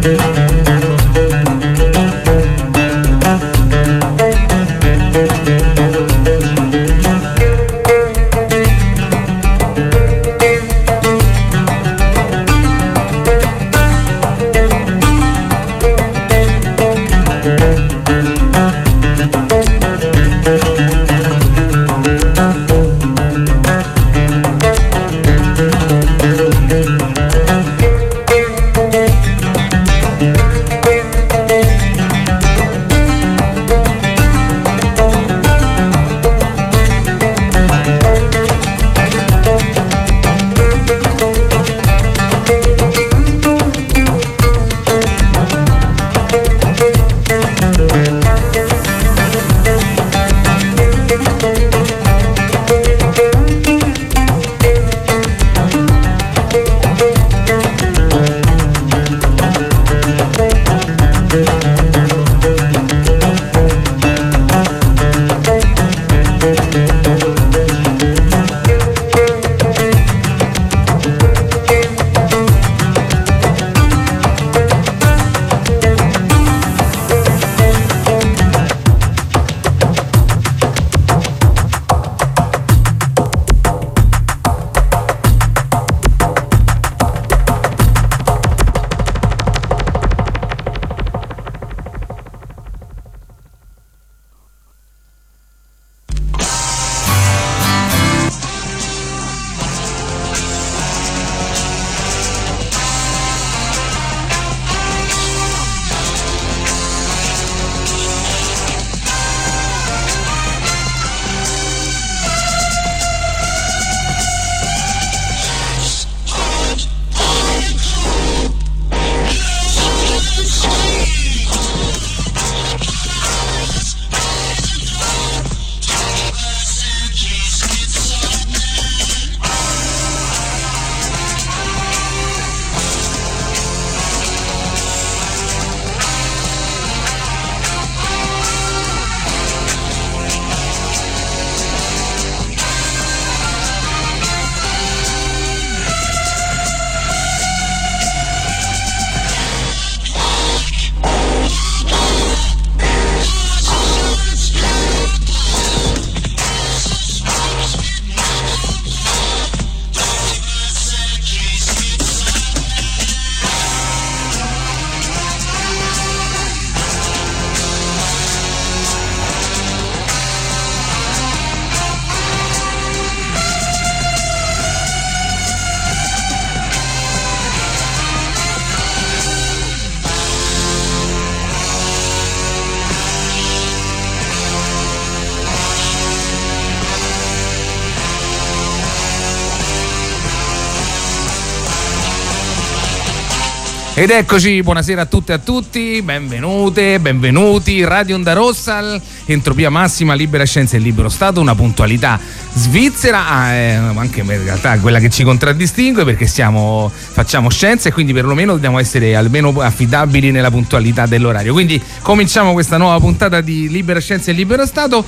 Ed eccoci, buonasera a tutte e a tutti, benvenute, benvenuti, Radio Onda Rossa, Entropia Massima, Libera Scienza e Libero Stato, una puntualità svizzera, anche in realtà quella che ci contraddistingue, perché facciamo scienza e quindi perlomeno dobbiamo essere almeno affidabili nella puntualità dell'orario. Quindi cominciamo questa nuova puntata di Libera Scienza e Libero Stato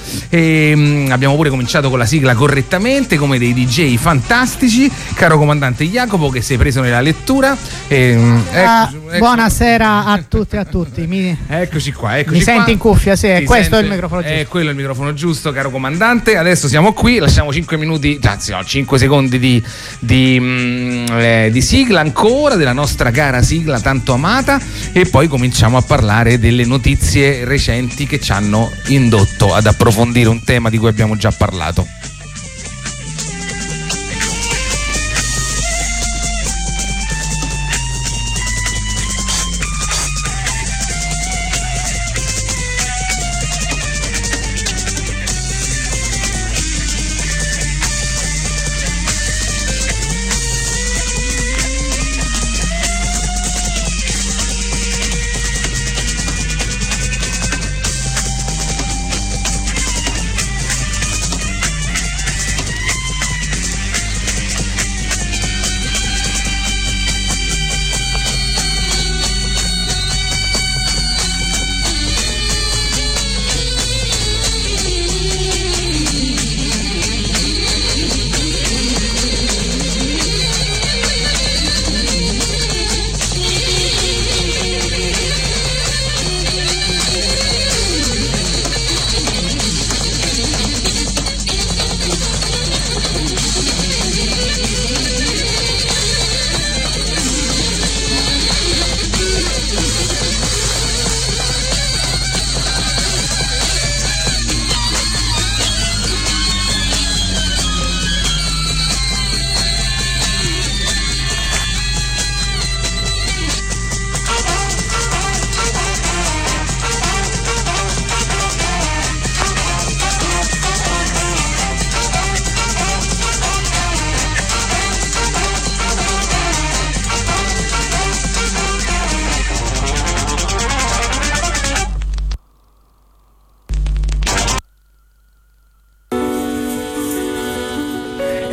e abbiamo pure cominciato con la sigla correttamente, come dei DJ fantastici, caro comandante Jacopo, che sei preso nella lettura. Buonasera a tutte e a tutti. Eccoci qua. Mi senti in cuffia? Sì, questo è il microfono giusto. Quello è il microfono giusto, caro comandante. Adesso siamo qui, lasciamo 5 minuti, anzi no, 5 secondi di sigla ancora, della nostra cara sigla tanto amata, e poi cominciamo a parlare delle notizie recenti che ci hanno indotto ad approfondire un tema di cui abbiamo già parlato.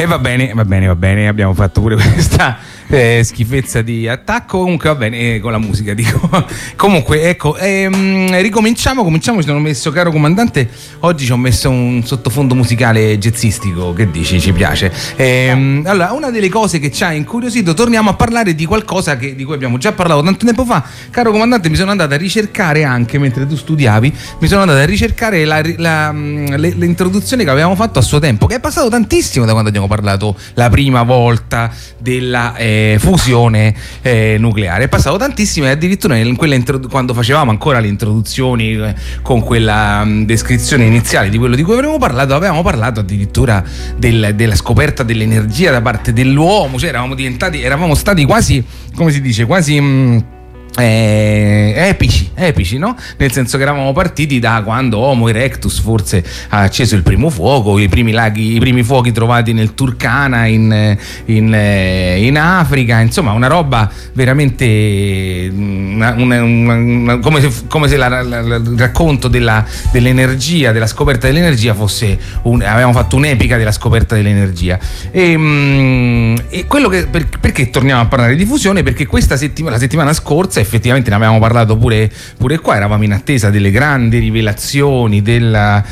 E va bene, abbiamo fatto pure questa schifezza di attacco. Comunque va bene, con la musica dico. Comunque ecco, cominciamo, ci sono messo, caro comandante, oggi ci ho messo un sottofondo musicale jazzistico, che dici, ci piace? Allora, una delle cose che ci ha incuriosito, torniamo a parlare di qualcosa di cui abbiamo già parlato tanto tempo fa. Caro comandante, mi sono andato a ricercare, anche mentre tu studiavi, l'introduzione che avevamo fatto a suo tempo, che è passato tantissimo da quando abbiamo parlato la prima volta della fusione nucleare. È passato tantissimo, e addirittura quando facevamo ancora le introduzioni con quella descrizione iniziale di quello di cui avevamo parlato addirittura della scoperta dell'energia da parte dell'uomo, cioè eravamo stati quasi, come si dice, quasi epici, no? Nel senso che eravamo partiti da quando Homo erectus forse ha acceso il primo fuoco, i primi fuochi trovati nel Turkana in Africa, insomma una roba veramente come se il racconto dell'energia, della scoperta dell'energia fosse avevamo fatto un'epica della scoperta dell'energia. E quello perché torniamo a parlare di fusione? Perché la settimana scorsa effettivamente ne avevamo parlato pure qua, eravamo in attesa delle grandi rivelazioni della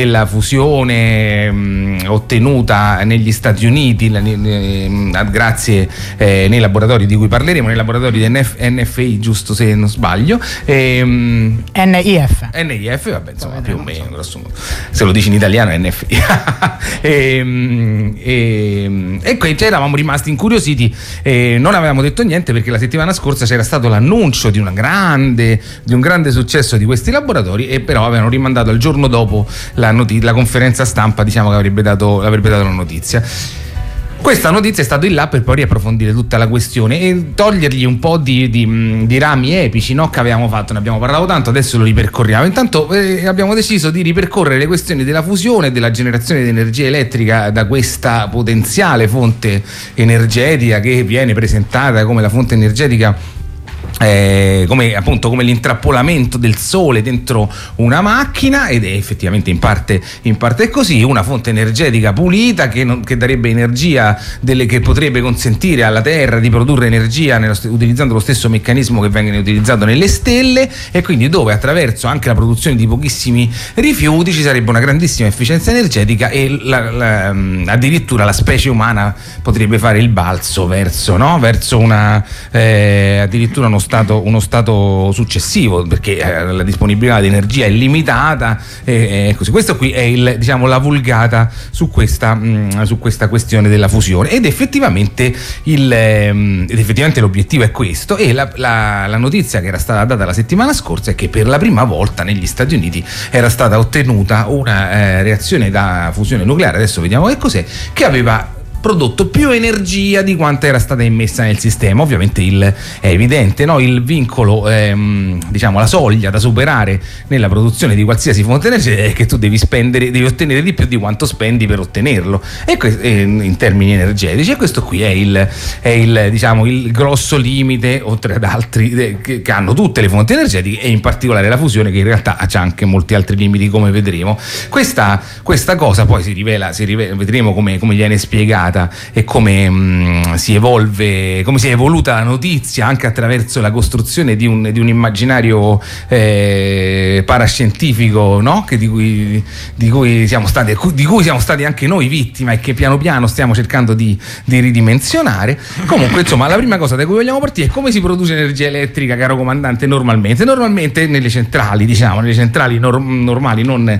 fusione ottenuta negli Stati Uniti, grazie nei laboratori di cui parleremo, nei laboratori di NFI, giusto se non sbaglio, NIF, vabbè, insomma, più o meno, grosso modo, se lo dici in italiano è NFI. E qui eravamo rimasti incuriositi, non avevamo detto niente perché la settimana scorsa c'era stato l'annuncio di un grande successo di questi laboratori, e però avevano rimandato al giorno dopo la conferenza stampa, diciamo, che avrebbe dato la notizia. Questa notizia è stato in là per poi riapprofondire tutta la questione e togliergli un po' di rami epici, no, che avevamo fatto. Ne abbiamo parlato tanto, adesso lo ripercorriamo. Intanto abbiamo deciso di ripercorrere le questioni della fusione e della generazione di energia elettrica da questa potenziale fonte energetica che viene presentata come la fonte energetica, come l'intrappolamento del sole dentro una macchina, ed è effettivamente in parte è così, una fonte energetica pulita che darebbe energia, che potrebbe consentire alla Terra di produrre energia utilizzando lo stesso meccanismo che viene utilizzato nelle stelle, e quindi dove attraverso anche la produzione di pochissimi rifiuti ci sarebbe una grandissima efficienza energetica, e addirittura la specie umana potrebbe fare il balzo verso addirittura uno stato successivo, perché la disponibilità di energia è limitata, così. Questo qui è la vulgata su questa questione della fusione, ed effettivamente l'obiettivo è questo. E la notizia che era stata data la settimana scorsa è che per la prima volta negli Stati Uniti era stata ottenuta una reazione da fusione nucleare, adesso vediamo che cos'è, che aveva prodotto più energia di quanta era stata immessa nel sistema. Ovviamente è evidente, no? Il vincolo, la soglia da superare nella produzione di qualsiasi fonte energetica è che tu devi ottenere di più di quanto spendi per ottenerlo, in termini energetici. E questo qui è il grosso limite, oltre ad altri che hanno tutte le fonti energetiche, e in particolare la fusione, che in realtà ha anche molti altri limiti, come vedremo. Questa cosa poi si rivela, vedremo come viene spiegata e come si è evoluta la notizia anche attraverso la costruzione di un immaginario parascientifico, no? Di cui siamo stati anche noi vittima, e che piano piano stiamo cercando di ridimensionare. Comunque, insomma, la prima cosa da cui vogliamo partire è come si produce energia elettrica, caro comandante, normalmente nelle centrali, normali, non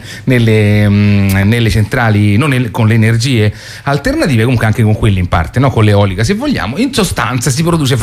nelle centrali, con le energie alternative, comunque anche con quelle in parte, no? Con l'eolica, se vogliamo. In sostanza si produce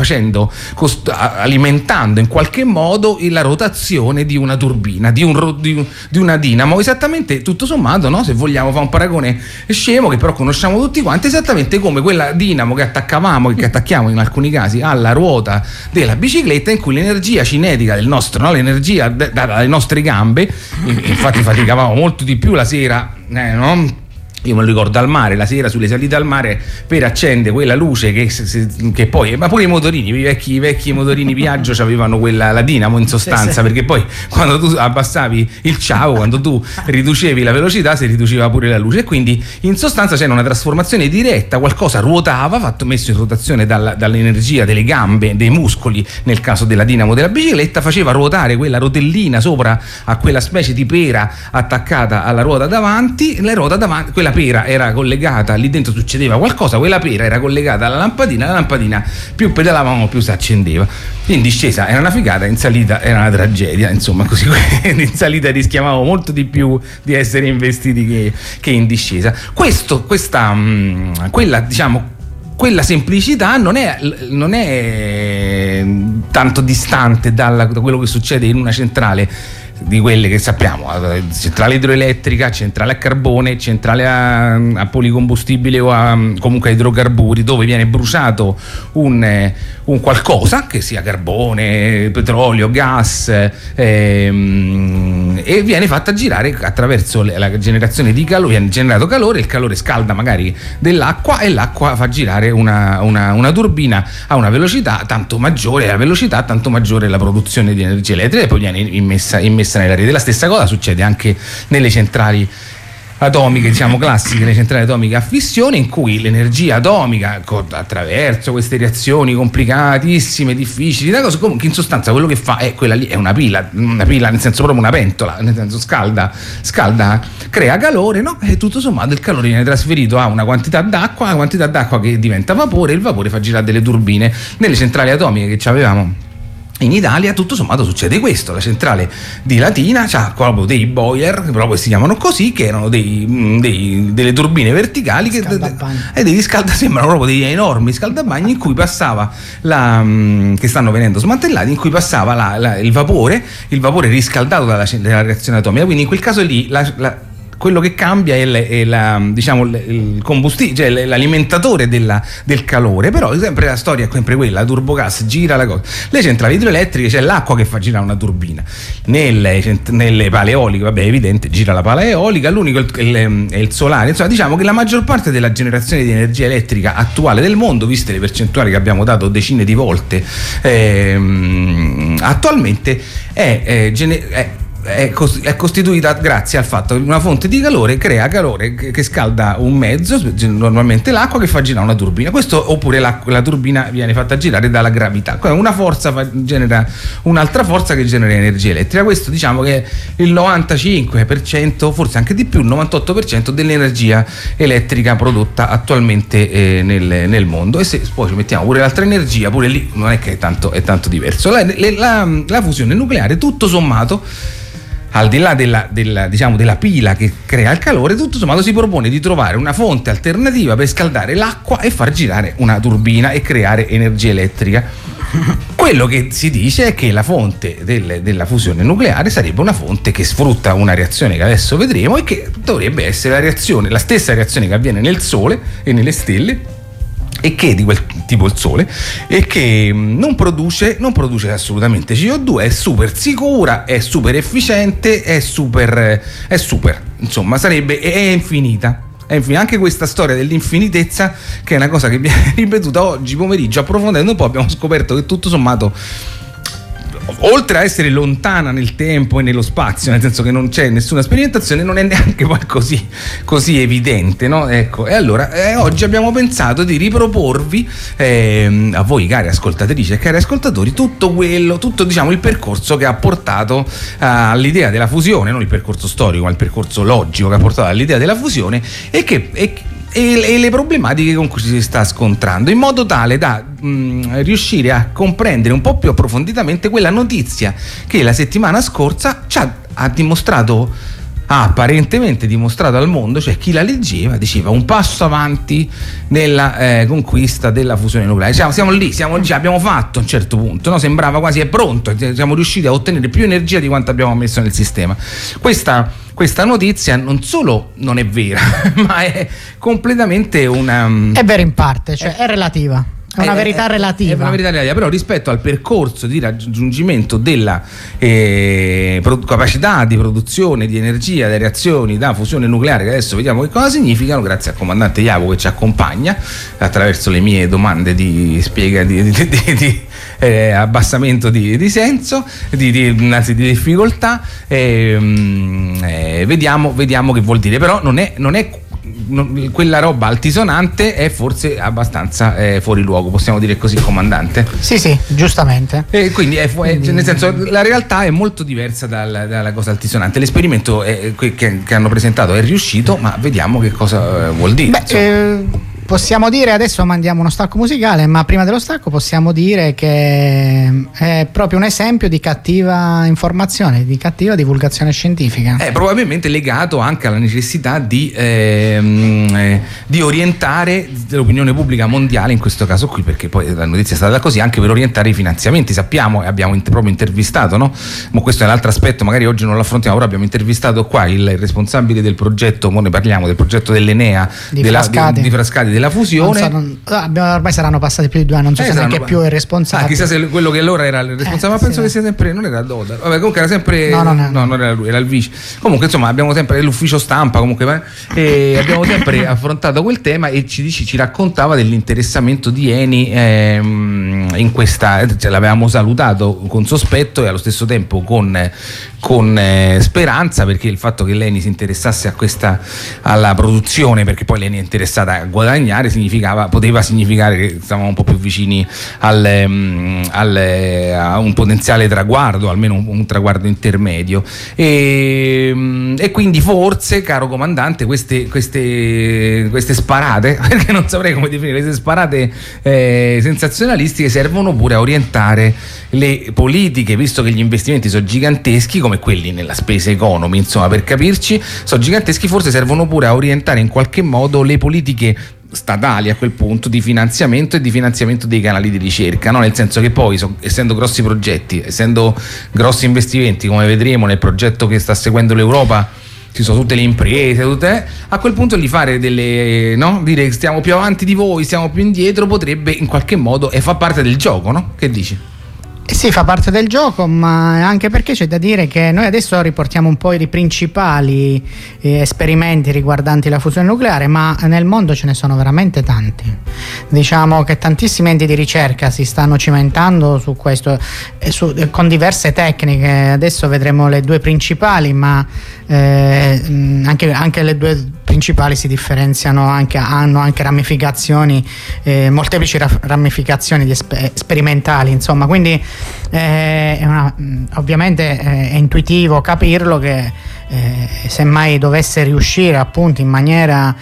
alimentando in qualche modo la rotazione di una turbina, di una dinamo, esattamente, tutto sommato, no? Se vogliamo fare un paragone scemo che però conosciamo tutti quanti, esattamente come quella dinamo che attacchiamo in alcuni casi alla ruota della bicicletta, in cui l'energia cinetica del nostro, no? L'energia data dalle nostre gambe, infatti faticavamo molto di più la sera, no? io me lo ricordo al mare, la sera sulle salite al mare, per accendere quella luce che poi, ma pure i motorini, i vecchi motorini Piaggio avevano la dinamo in sostanza, sì. Perché poi quando tu abbassavi il ciao, quando tu riducevi la velocità, si riduceva pure la luce, e quindi in sostanza c'era una trasformazione diretta, qualcosa ruotava, messo in rotazione dall'energia delle gambe, dei muscoli, nel caso della dinamo della bicicletta, faceva ruotare quella rotellina sopra a quella specie di pera attaccata alla ruota davanti, quella pera era collegata, lì dentro succedeva qualcosa, quella pera era collegata alla lampadina, la lampadina più pedalavamo più si accendeva. In discesa era una figata, in salita era una tragedia, insomma, così in salita rischiavamo molto di più di essere investiti che in discesa. Quella semplicità non è tanto distante da quello che succede in una centrale di quelle che sappiamo, centrale idroelettrica, centrale a carbone, centrale a policombustibile o comunque a idrocarburi, dove viene bruciato un qualcosa, che sia carbone, petrolio, gas, e viene fatta girare attraverso la generazione di calore, viene generato calore, il calore scalda magari dell'acqua e l'acqua fa girare una turbina a una velocità tanto maggiore, tanto maggiore la produzione di energia elettrica, e poi viene immessa nella rete. La stessa cosa succede anche nelle centrali atomiche, diciamo classiche, le centrali atomiche a fissione, in cui l'energia atomica attraverso queste reazioni complicatissime, difficili, comunque in sostanza quello che fa è quella lì, è una pila nel senso proprio una pentola, nel senso scalda, crea calore, no? E tutto sommato il calore viene trasferito a una quantità d'acqua che diventa vapore, e il vapore fa girare delle turbine. Nelle centrali atomiche che avevamo in Italia tutto sommato succede questo. La centrale di Latina c'ha proprio dei boiler, proprio si chiamano così, che erano delle turbine verticali sembrano proprio degli enormi scaldabagni in cui passava che stanno venendo smantellati, in cui passava il vapore riscaldato dalla reazione atomica. Quindi in quel caso lì quello che cambia è il combustibile, cioè l'alimentatore del calore, però sempre la storia è sempre quella, la turbogas gira la cosa. Le centrali idroelettriche c'è l'acqua che fa girare una turbina, nelle pale eoliche, vabbè, è evidente, gira la pala eolica, l'unico è il solare. Insomma, diciamo che la maggior parte della generazione di energia elettrica attuale del mondo, viste le percentuali che abbiamo dato decine di volte attualmente, è costituita grazie al fatto che una fonte di calore crea calore che scalda un mezzo, normalmente l'acqua, che fa girare una turbina. Questo, oppure la turbina viene fatta girare dalla gravità, una forza genera un'altra forza che genera energia elettrica. Questo, diciamo che è il 95%, forse anche di più, il 98% dell'energia elettrica prodotta attualmente nel mondo. E se poi ci mettiamo pure l'altra energia, pure lì non è che è tanto diverso. La fusione nucleare, tutto sommato, al di là della pila che crea il calore, tutto sommato si propone di trovare una fonte alternativa per scaldare l'acqua e far girare una turbina e creare energia elettrica. Quello che si dice è che la fonte della fusione nucleare sarebbe una fonte che sfrutta una reazione che adesso vedremo, e che dovrebbe essere la stessa reazione che avviene nel Sole e nelle stelle, e che di quel tipo il Sole, e che non produce assolutamente CO2, è super sicura, è super efficiente, è super, insomma è infinita. Anche questa storia dell'infinitezza, che è una cosa che viene ripetuta oggi pomeriggio, approfondendo un po' abbiamo scoperto che tutto sommato, oltre a essere lontana nel tempo e nello spazio, nel senso che non c'è nessuna sperimentazione, non è neanche poi così evidente, no? Ecco, e allora oggi abbiamo pensato di riproporvi a voi, cari ascoltatrici e cari ascoltatori, tutto diciamo il percorso che ha portato all'idea della fusione, non il percorso storico ma il percorso logico che ha portato all'idea della fusione, e le problematiche con cui ci si sta scontrando, in modo tale da riuscire a comprendere un po' più approfonditamente quella notizia che la settimana scorsa ha apparentemente dimostrato al mondo, cioè chi la leggeva diceva un passo avanti nella conquista della fusione nucleare. Siamo lì, abbiamo fatto a un certo punto, no? Sembrava quasi è pronto, siamo riusciti a ottenere più energia di quanto abbiamo messo nel sistema. Questa notizia non solo non è vera, ma è completamente è vera in parte, cioè è relativa. È una verità relativa. È una verità relativa, però rispetto al percorso di raggiungimento della capacità di produzione di energia da reazioni da fusione nucleare, che adesso vediamo che cosa significano, grazie al comandante Iago che ci accompagna attraverso le mie domande di abbassamento di senso, anzi di difficoltà, vediamo che vuol dire, però non è quella roba altisonante, è forse abbastanza fuori luogo, possiamo dire così, comandante? Sì, giustamente. Quindi nel senso, la realtà è molto diversa dalla cosa altisonante. L'esperimento che hanno presentato è riuscito, ma vediamo che cosa vuol dire. Possiamo dire, adesso mandiamo uno stacco musicale, ma prima dello stacco possiamo dire che è proprio un esempio di cattiva informazione, di cattiva divulgazione scientifica. È probabilmente legato anche alla necessità di orientare l'opinione pubblica mondiale in questo caso qui, perché poi la notizia è stata così, anche per orientare i finanziamenti. Sappiamo e abbiamo proprio intervistato, no? Ma questo è un altro aspetto, magari oggi non lo affrontiamo, però abbiamo intervistato qua il responsabile del progetto, ne parliamo del progetto dell'Enea di Frascati della fusione. Ormai saranno passati più di 2 anni, non so se neanche più è responsabile. Chissà se quello che allora era il responsabile, ma penso che sia sempre, non era Dodar, vabbè, comunque era sempre no, non era lui, era il vice. Comunque insomma abbiamo sempre l'ufficio stampa, comunque e abbiamo sempre affrontato quel tema, e ci raccontava dell'interessamento di Eni in questa, l'avevamo salutato con sospetto e allo stesso tempo con speranza, perché il fatto che l'Eni si interessasse alla produzione, perché poi l'Eni è interessata a guadagnare, poteva significare che stavamo un po' più vicini a un potenziale traguardo, almeno un traguardo intermedio, e quindi forse, caro comandante, queste sparate, perché non saprei come definire, queste sparate sensazionalistiche servono pure a orientare le politiche, visto che gli investimenti sono giganteschi, come quelli nella space economy, insomma, per capirci, sono giganteschi, forse servono pure a orientare in qualche modo le politiche statali a quel punto di finanziamento e di finanziamento dei canali di ricerca, no? Nel senso che poi, essendo grossi progetti, essendo grossi investimenti, come vedremo nel progetto che sta seguendo l'Europa, ci sono tutte le imprese, a quel punto gli fare dire che stiamo più avanti di voi, stiamo più indietro, potrebbe in qualche modo, e fa parte del gioco, no? Che dici? Sì, fa parte del gioco, ma anche perché c'è da dire che noi adesso riportiamo un po' i principali esperimenti riguardanti la fusione nucleare, ma nel mondo ce ne sono veramente tanti. Diciamo che tantissimi enti di ricerca si stanno cimentando su questo, con diverse tecniche. Adesso vedremo le 2 principali, ma anche le 2 principali si differenziano, hanno anche ramificazioni, molteplici ramificazioni sperimentali, insomma, quindi ovviamente è intuitivo capirlo che se mai dovesse riuscire appunto in maniera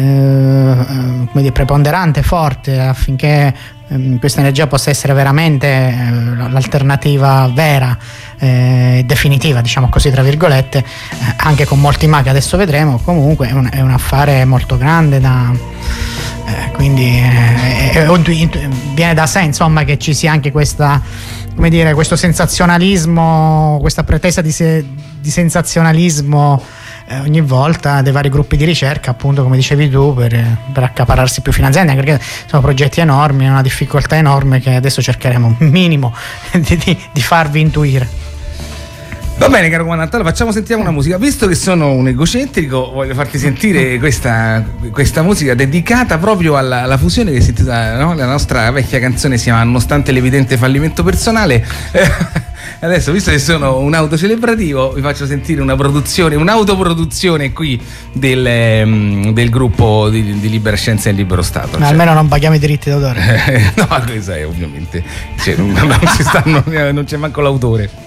preponderante, forte, affinché questa energia possa essere veramente l'alternativa vera, definitiva, diciamo così, tra virgolette, anche con molti ma che adesso vedremo, comunque è un affare molto grande quindi viene da sé, insomma, che ci sia anche questa, questo sensazionalismo, questa pretesa di sensazionalismo ogni volta dei vari gruppi di ricerca, appunto, come dicevi tu, per accaparrarsi più finanziamenti, anche perché sono progetti enormi, è una difficoltà enorme che adesso cercheremo un minimo di farvi intuire. Va bene, caro comandante, allora sentiamo una musica. Visto che sono un egocentrico, voglio farti sentire questa musica dedicata proprio alla fusione, che si intitola, no? La nostra vecchia canzone si chiama Nonostante l'evidente fallimento personale. Adesso, visto che sono un autocelebrativo, vi faccio sentire un'autoproduzione qui del gruppo di Libera Scienza e Libero Stato. Almeno non paghiamo i diritti d'autore. No, questo è ovviamente, non c'è manco l'autore.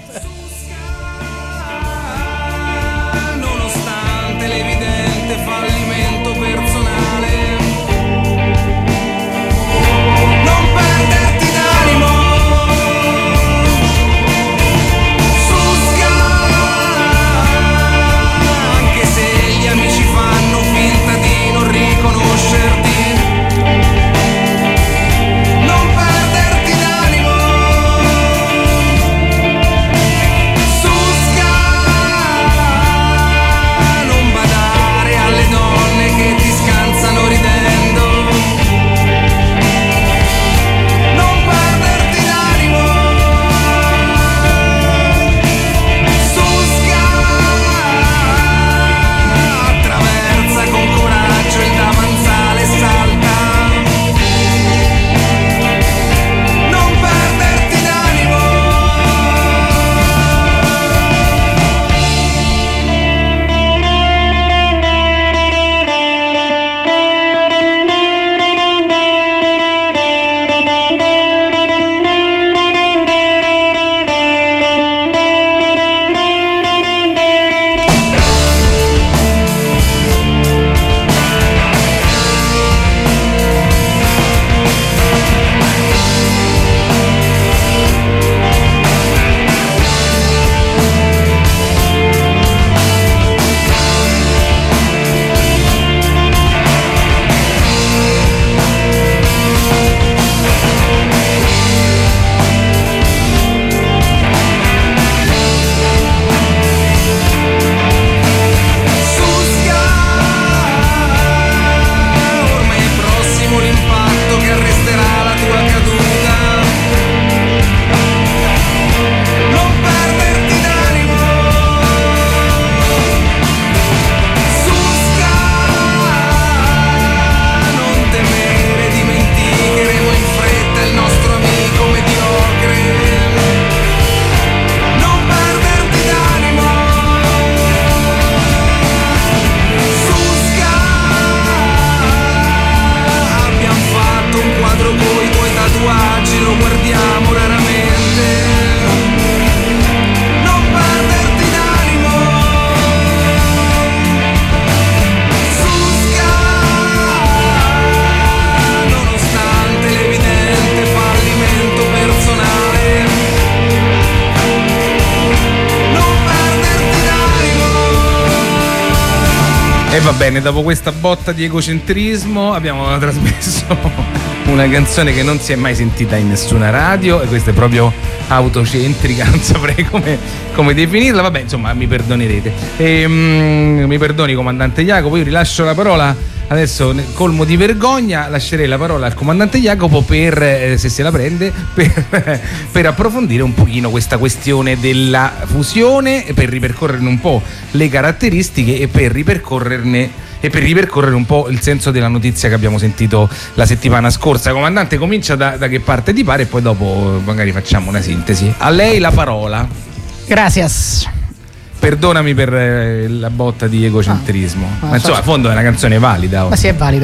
E va bene, dopo questa botta di egocentrismo abbiamo trasmesso una canzone che non si è mai sentita in nessuna radio, e questa è proprio autocentrica, non saprei come definirla. Vabbè, insomma, mi perdonerete. Mi perdoni, comandante Jacopo, io rilascio la parola adesso, colmo di vergogna, lascerei la parola al comandante Jacopo per, se se la prende, per approfondire un pochino questa questione della fusione, per ripercorrerne un po' le caratteristiche e per ripercorrere un po' il senso della notizia che abbiamo sentito la settimana scorsa. Comandante, comincia da che parte ti pare e poi dopo magari facciamo una sintesi. A lei la parola. Gracias. Perdonami per la botta di egocentrismo, ma insomma, a fondo è una canzone valida. Ma sì, è valida.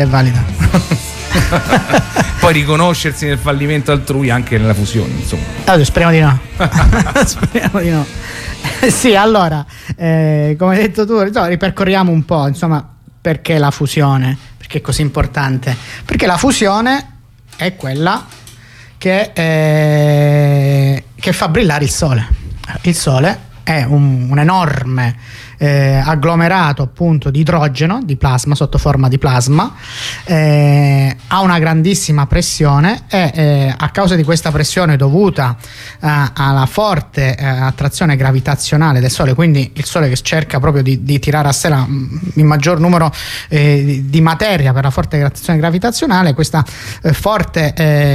Poi riconoscersi nel fallimento altrui anche nella fusione, insomma. Allora, speriamo di no. Speriamo di no. Sì, allora, come hai detto tu, ripercorriamo un po', insomma, perché la fusione, perché è così importante. Perché la fusione è quella che fa brillare il sole. Il sole è un enorme agglomerato appunto di idrogeno, di plasma, sotto forma di plasma, ha una grandissima pressione e a causa di questa pressione dovuta alla forte attrazione gravitazionale del Sole, quindi il Sole che cerca proprio di tirare a sé il maggior numero di materia per la forte attrazione gravitazionale, questa forte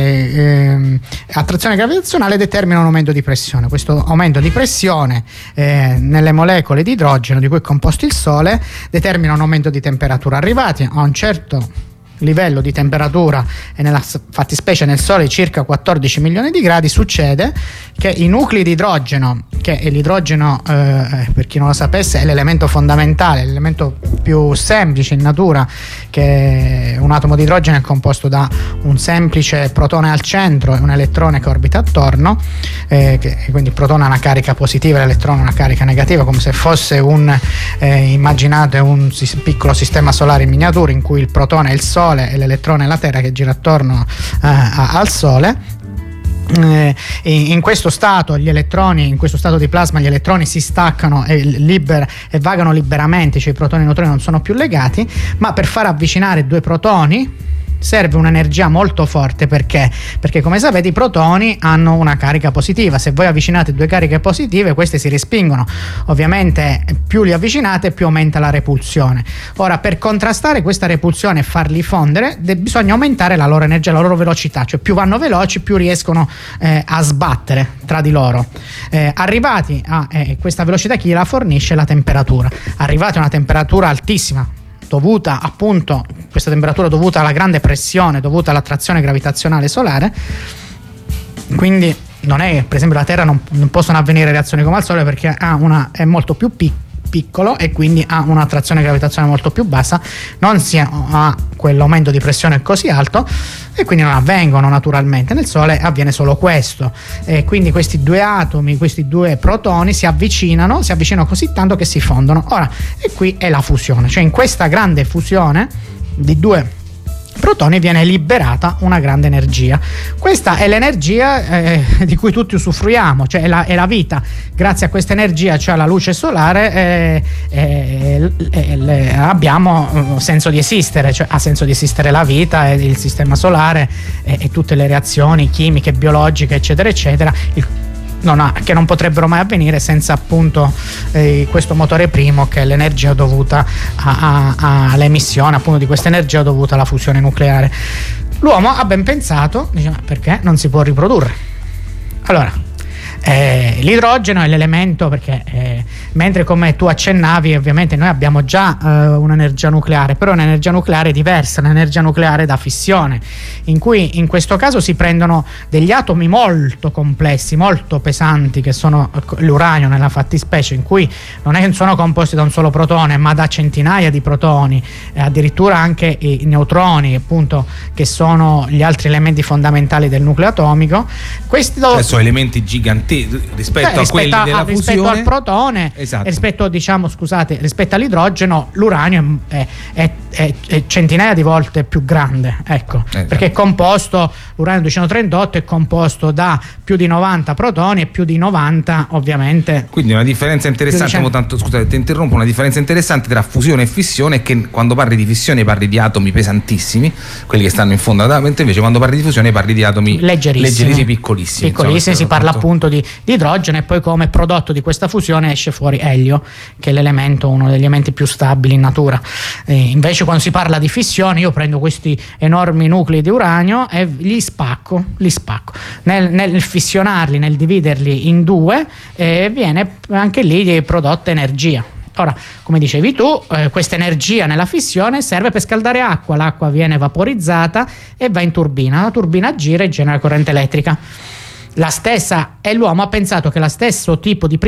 attrazione gravitazionale determina un aumento di pressione. Questo aumento di pressione nelle molecole di idrogeno di cui è composto il Sole determina un aumento di temperatura. Arrivati a un certo livello di temperatura, e nella fattispecie nel Sole circa 14 milioni di gradi, succede che i nuclei di idrogeno, che è l'idrogeno, per chi non lo sapesse, è l'elemento fondamentale, l'elemento più semplice in natura, che un atomo di idrogeno è composto da un semplice protone al centro e un elettrone che orbita attorno, quindi il protone ha una carica positiva e l'elettrone una carica negativa, come se fosse immaginate un piccolo sistema solare in miniatura in cui il protone è il Sole e l'elettrone è la Terra che gira attorno al Sole. In questo stato gli elettroni, in questo stato di plasma, gli elettroni si staccano e vagano liberamente, cioè i protoni e i neutroni non sono più legati, ma per far avvicinare due protoni serve un'energia molto forte. Perché come sapete i protoni hanno una carica positiva. Se voi avvicinate due cariche positive, queste si respingono. Ovviamente più li avvicinate, più aumenta la repulsione. Ora, per contrastare questa repulsione e farli fondere, bisogna aumentare la loro energia, la loro velocità, cioè più vanno veloci più riescono a sbattere tra di loro. Arrivati a questa velocità, chi la fornisce? La temperatura. Arrivati a una temperatura altissima, dovuta appunto, questa temperatura dovuta alla grande pressione, dovuta all'attrazione gravitazionale solare, quindi non è, per esempio la Terra non possono avvenire reazioni come al Sole, perché è molto più piccolo e quindi ha un'attrazione gravitazionale molto più bassa, non si ha quell'aumento di pressione così alto e quindi non avvengono naturalmente. Nel Sole avviene solo questo, e quindi questi due atomi, questi due protoni si avvicinano così tanto che si fondono. Ora, e qui è la fusione, cioè in questa grande fusione di due protoni viene liberata una grande energia. Questa è l'energia di cui tutti usufruiamo, cioè è la vita. Grazie a questa energia, cioè alla luce solare, abbiamo senso di esistere, cioè ha senso di esistere la vita e il sistema solare e tutte le reazioni chimiche, biologiche, eccetera eccetera, che non potrebbero mai avvenire senza appunto questo motore primo, che è l'energia dovuta all'emissione appunto di questa energia dovuta alla fusione nucleare. L'uomo ha ben pensato, diciamo, perché non si può riprodurre. Allora, l'idrogeno è l'elemento, perché mentre come tu accennavi ovviamente noi abbiamo già un'energia nucleare, però è un'energia nucleare diversa, un'energia nucleare da fissione, in cui in questo caso si prendono degli atomi molto complessi, molto pesanti, che sono l'uranio nella fattispecie, in cui non sono composti da un solo protone ma da centinaia di protoni, addirittura anche i neutroni appunto, che sono gli altri elementi fondamentali del nucleo atomico. Questi sono elementi giganteschi effetti rispetto a quelli della fusione, rispetto al protone, esatto. Rispetto all'idrogeno, l'uranio è centinaia di volte più grande, ecco, perché è composto, l'uranio 238 è composto da più di 90 protoni e più di 90 ovviamente. Quindi una differenza interessante, tanto scusate ti interrompo, una differenza interessante tra fusione e fissione è che quando parli di fissione parli di atomi pesantissimi, quelli che stanno in fondo, mentre invece quando parli di fusione parli di atomi leggerissimi, piccolissimi, si parla appunto di idrogeno, e poi come prodotto di questa fusione esce fuori elio, che è l'elemento, uno degli elementi più stabili in natura. Invece quando si parla di fissione io prendo questi enormi nuclei di uranio e li spacco. Nel fissionarli, nel dividerli in due, viene anche lì prodotta energia. Ora, come dicevi tu, questa energia nella fissione serve per scaldare acqua, l'acqua viene vaporizzata e va in turbina, la turbina gira e genera corrente elettrica. La stessa, e l'uomo ha pensato che con lo stesso tipo di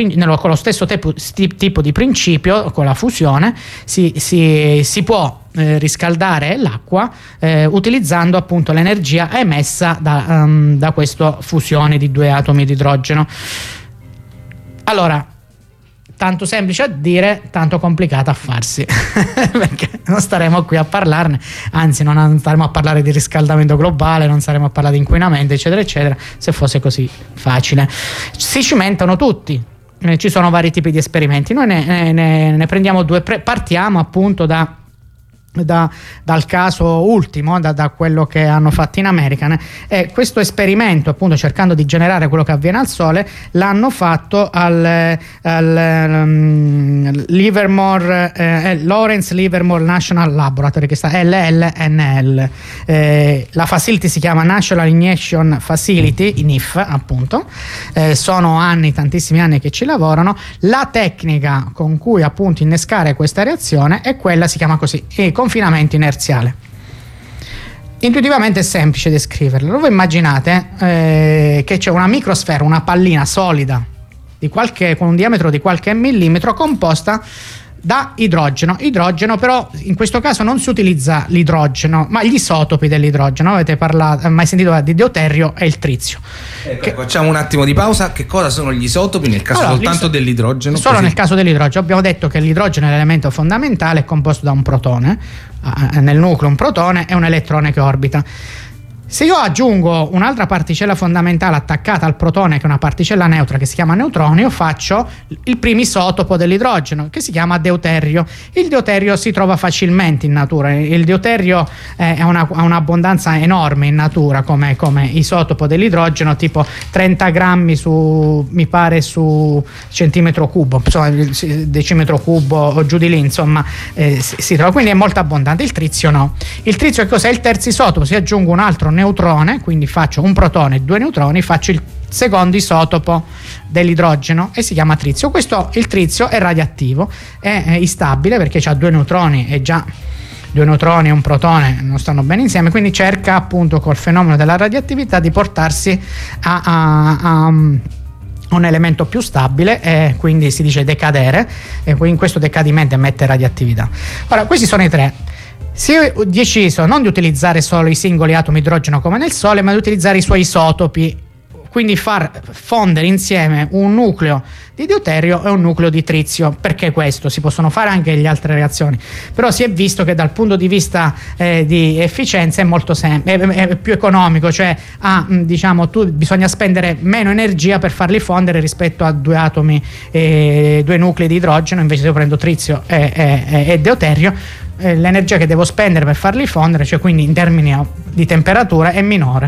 principio, con la fusione, si può riscaldare l'acqua utilizzando appunto l'energia emessa da questa fusione di due atomi di idrogeno. Allora, tanto semplice a dire, tanto complicata a farsi perché non staremo qui a parlarne, anzi non staremo a parlare di riscaldamento globale, non staremo a parlare di inquinamento eccetera eccetera, se fosse così facile. Si cimentano tutti, ci sono vari tipi di esperimenti, noi ne prendiamo due, partiamo appunto dal caso ultimo, da quello che hanno fatto in America, e questo esperimento, appunto cercando di generare quello che avviene al Sole, l'hanno fatto al Lawrence Livermore National Laboratory, che sta LLNL. La facility si chiama National Ignition Facility, NIF appunto. Sono tantissimi anni che ci lavorano. La tecnica con cui appunto innescare questa reazione è quella, si chiama così, confinamento inerziale. Intuitivamente è semplice descriverlo. Voi immaginate che c'è una microsfera, una pallina solida con un diametro di qualche millimetro, composta da idrogeno. Però in questo caso non si utilizza l'idrogeno, ma gli isotopi dell'idrogeno. Avete mai sentito di deuterio e il trizio? Facciamo un attimo di pausa. Che cosa sono gli isotopi nel caso soltanto dell'idrogeno? Solo nel caso dell'idrogeno. Abbiamo detto che l'idrogeno è l'elemento fondamentale, è composto da un protone, nel nucleo un protone e un elettrone che orbita. Se io aggiungo un'altra particella fondamentale attaccata al protone, che è una particella neutra che si chiama neutrone, io faccio il primo isotopo dell'idrogeno, che si chiama deuterio. Il deuterio si trova facilmente in natura. Il deuterio ha un'abbondanza enorme in natura come isotopo dell'idrogeno, tipo 30 grammi su centimetro cubo, insomma decimetro cubo o giù di lì, insomma si trova, quindi è molto abbondante. Il trizio no. Il trizio che cos'è? Il terzo isotopo. Se aggiungo un altro neutrone, quindi faccio un protone e due neutroni, faccio il secondo isotopo dell'idrogeno e si chiama trizio. Il trizio è radioattivo, è instabile perché ha due neutroni e già due neutroni e un protone non stanno bene insieme, quindi cerca appunto col fenomeno della radioattività di portarsi a un elemento più stabile, e quindi si dice decadere, e in questo decadimento emette radioattività. Ora, questi sono i tre. Si è deciso non di utilizzare solo i singoli atomi idrogeno come nel Sole, ma di utilizzare i suoi isotopi, quindi far fondere insieme un nucleo di deuterio e un nucleo di trizio. Perché questo? Si possono fare anche le altre reazioni, però si è visto che dal punto di vista di efficienza è molto è più economico, cioè bisogna spendere meno energia per farli fondere rispetto a due atomi, due nuclei di idrogeno. Invece se io prendo trizio e deuterio, l'energia che devo spendere per farli fondere, cioè quindi in termini di temperatura, è minore.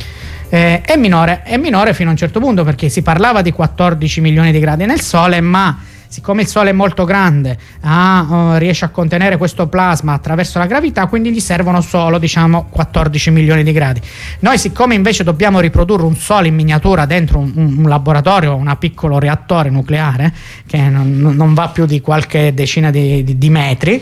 È minore fino a un certo punto, perché si parlava di 14 milioni di gradi nel Sole, ma siccome il Sole è molto grande, riesce a contenere questo plasma attraverso la gravità, quindi gli servono solo 14 milioni di gradi. Noi, siccome invece dobbiamo riprodurre un Sole in miniatura dentro un laboratorio, un piccolo reattore nucleare che non va più di qualche decina di metri,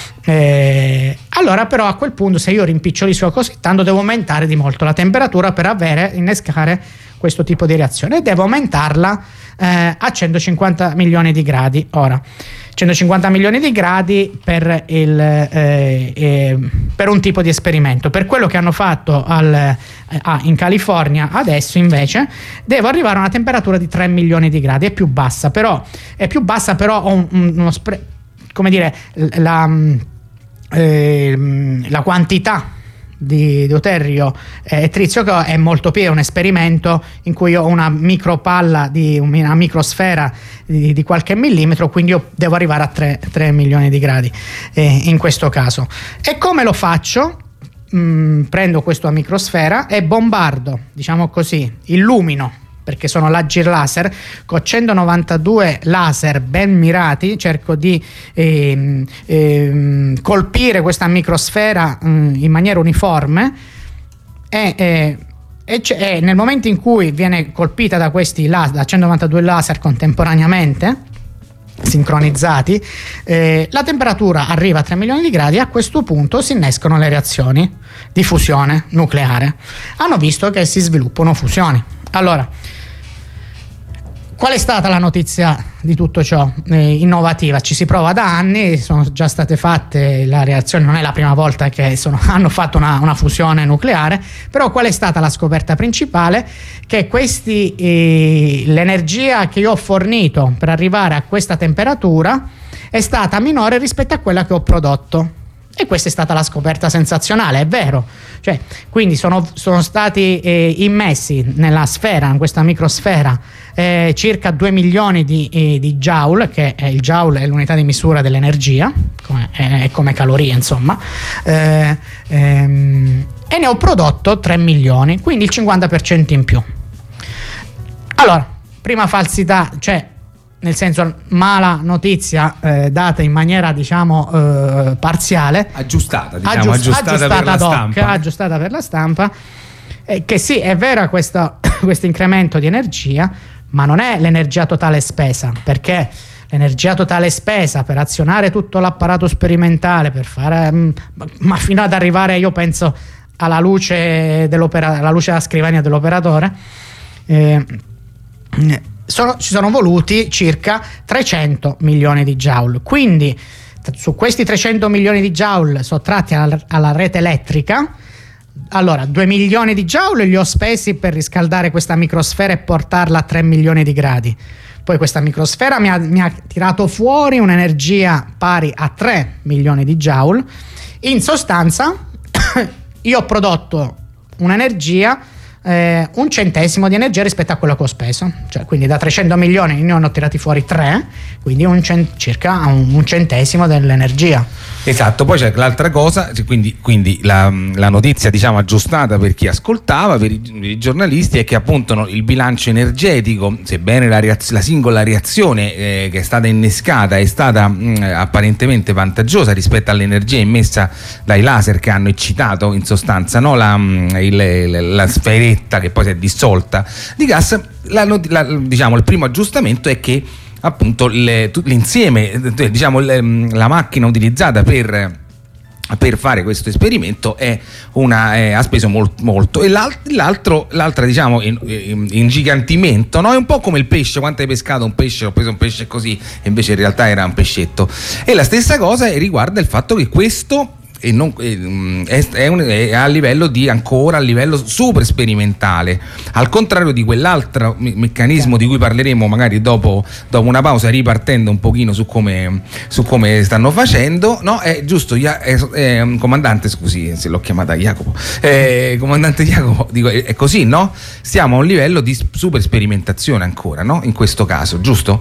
allora però a quel punto, se io rimpicciolisco così tanto, devo aumentare di molto la temperatura per innescare questo tipo di reazione e devo aumentarla a 150 milioni di gradi. Ora, 150 milioni di gradi per un tipo di esperimento. Per quello che hanno fatto in California adesso invece devo arrivare a una temperatura di 3 milioni di gradi. È più bassa, però ho come dire, la quantità di deuterio e trizio che ho è molto più. È un esperimento in cui ho una micropalla una microsfera di qualche millimetro, quindi io devo arrivare a 3 milioni di gradi in questo caso. E come lo faccio? Prendo questa microsfera e bombardo, diciamo così, illumino, perché sono laser laser, con 192 laser ben mirati cerco di colpire questa microsfera in maniera uniforme e nel momento in cui viene colpita da questi da 192 laser contemporaneamente sincronizzati, la temperatura arriva a 3 milioni di gradi e a questo punto si innescano le reazioni di fusione nucleare. Hanno visto che si sviluppano fusioni. Allora, qual è stata la notizia di tutto ciò? Innovativa, ci si prova da anni, sono già state fatte, la reazione non è la prima volta che hanno fatto una fusione nucleare, però qual è stata la scoperta principale? Che l'energia che io ho fornito per arrivare a questa temperatura è stata minore rispetto a quella che ho prodotto. E questa è stata la scoperta sensazionale, è vero. Cioè, quindi sono stati immessi nella sfera, in questa microsfera, circa 2 milioni di joule, che il joule è l'unità di misura dell'energia, come calorie, insomma, e ne ho prodotto 3 milioni, quindi il 50% in più. Allora, prima falsità, cioè nel senso mala notizia data in maniera diciamo parziale, aggiustata per la stampa, che sì, è vera questo incremento di energia, ma non è l'energia totale spesa, perché l'energia totale spesa per azionare tutto l'apparato sperimentale, per fare ma fino ad arrivare, io penso, alla luce alla luce della scrivania dell'operatore, ci sono voluti circa 300 milioni di joule. Quindi su questi 300 milioni di joule sottratti alla rete elettrica, allora 2 milioni di joule li ho spesi per riscaldare questa microsfera e portarla a 3 milioni di gradi. Poi questa microsfera mi ha tirato fuori un'energia pari a 3 milioni di joule. In sostanza io ho prodotto un'energia, un centesimo di energia rispetto a quello che ho speso, cioè quindi da 300 milioni ne hanno tirati fuori 3, quindi circa un centesimo dell'energia. Esatto. Poi c'è l'altra cosa, quindi la notizia diciamo aggiustata per chi ascoltava, per i giornalisti, è che appunto il bilancio energetico, sebbene la singola reazione che è stata innescata è stata apparentemente vantaggiosa rispetto all'energia immessa dai laser che hanno eccitato in sostanza, no? la sferetta che poi si è dissolta di gas, diciamo il primo aggiustamento è che appunto l'insieme, diciamo la macchina utilizzata per fare questo esperimento ha speso molto, e l'altra diciamo ingigantimento, no? È un po' come il pesce: quanto hai pescato un pesce? Ho preso un pesce così, e invece in realtà era un pescetto. E la stessa cosa riguarda il fatto che questo è a livello super sperimentale, al contrario di quell'altro meccanismo di cui parleremo magari dopo una pausa, ripartendo un pochino su come stanno facendo, no? È giusto, comandante, scusi se l'ho chiamata Jacopo, comandante Jacopo, dico, è così, no? Stiamo a un livello di super sperimentazione ancora, no? In questo caso, giusto?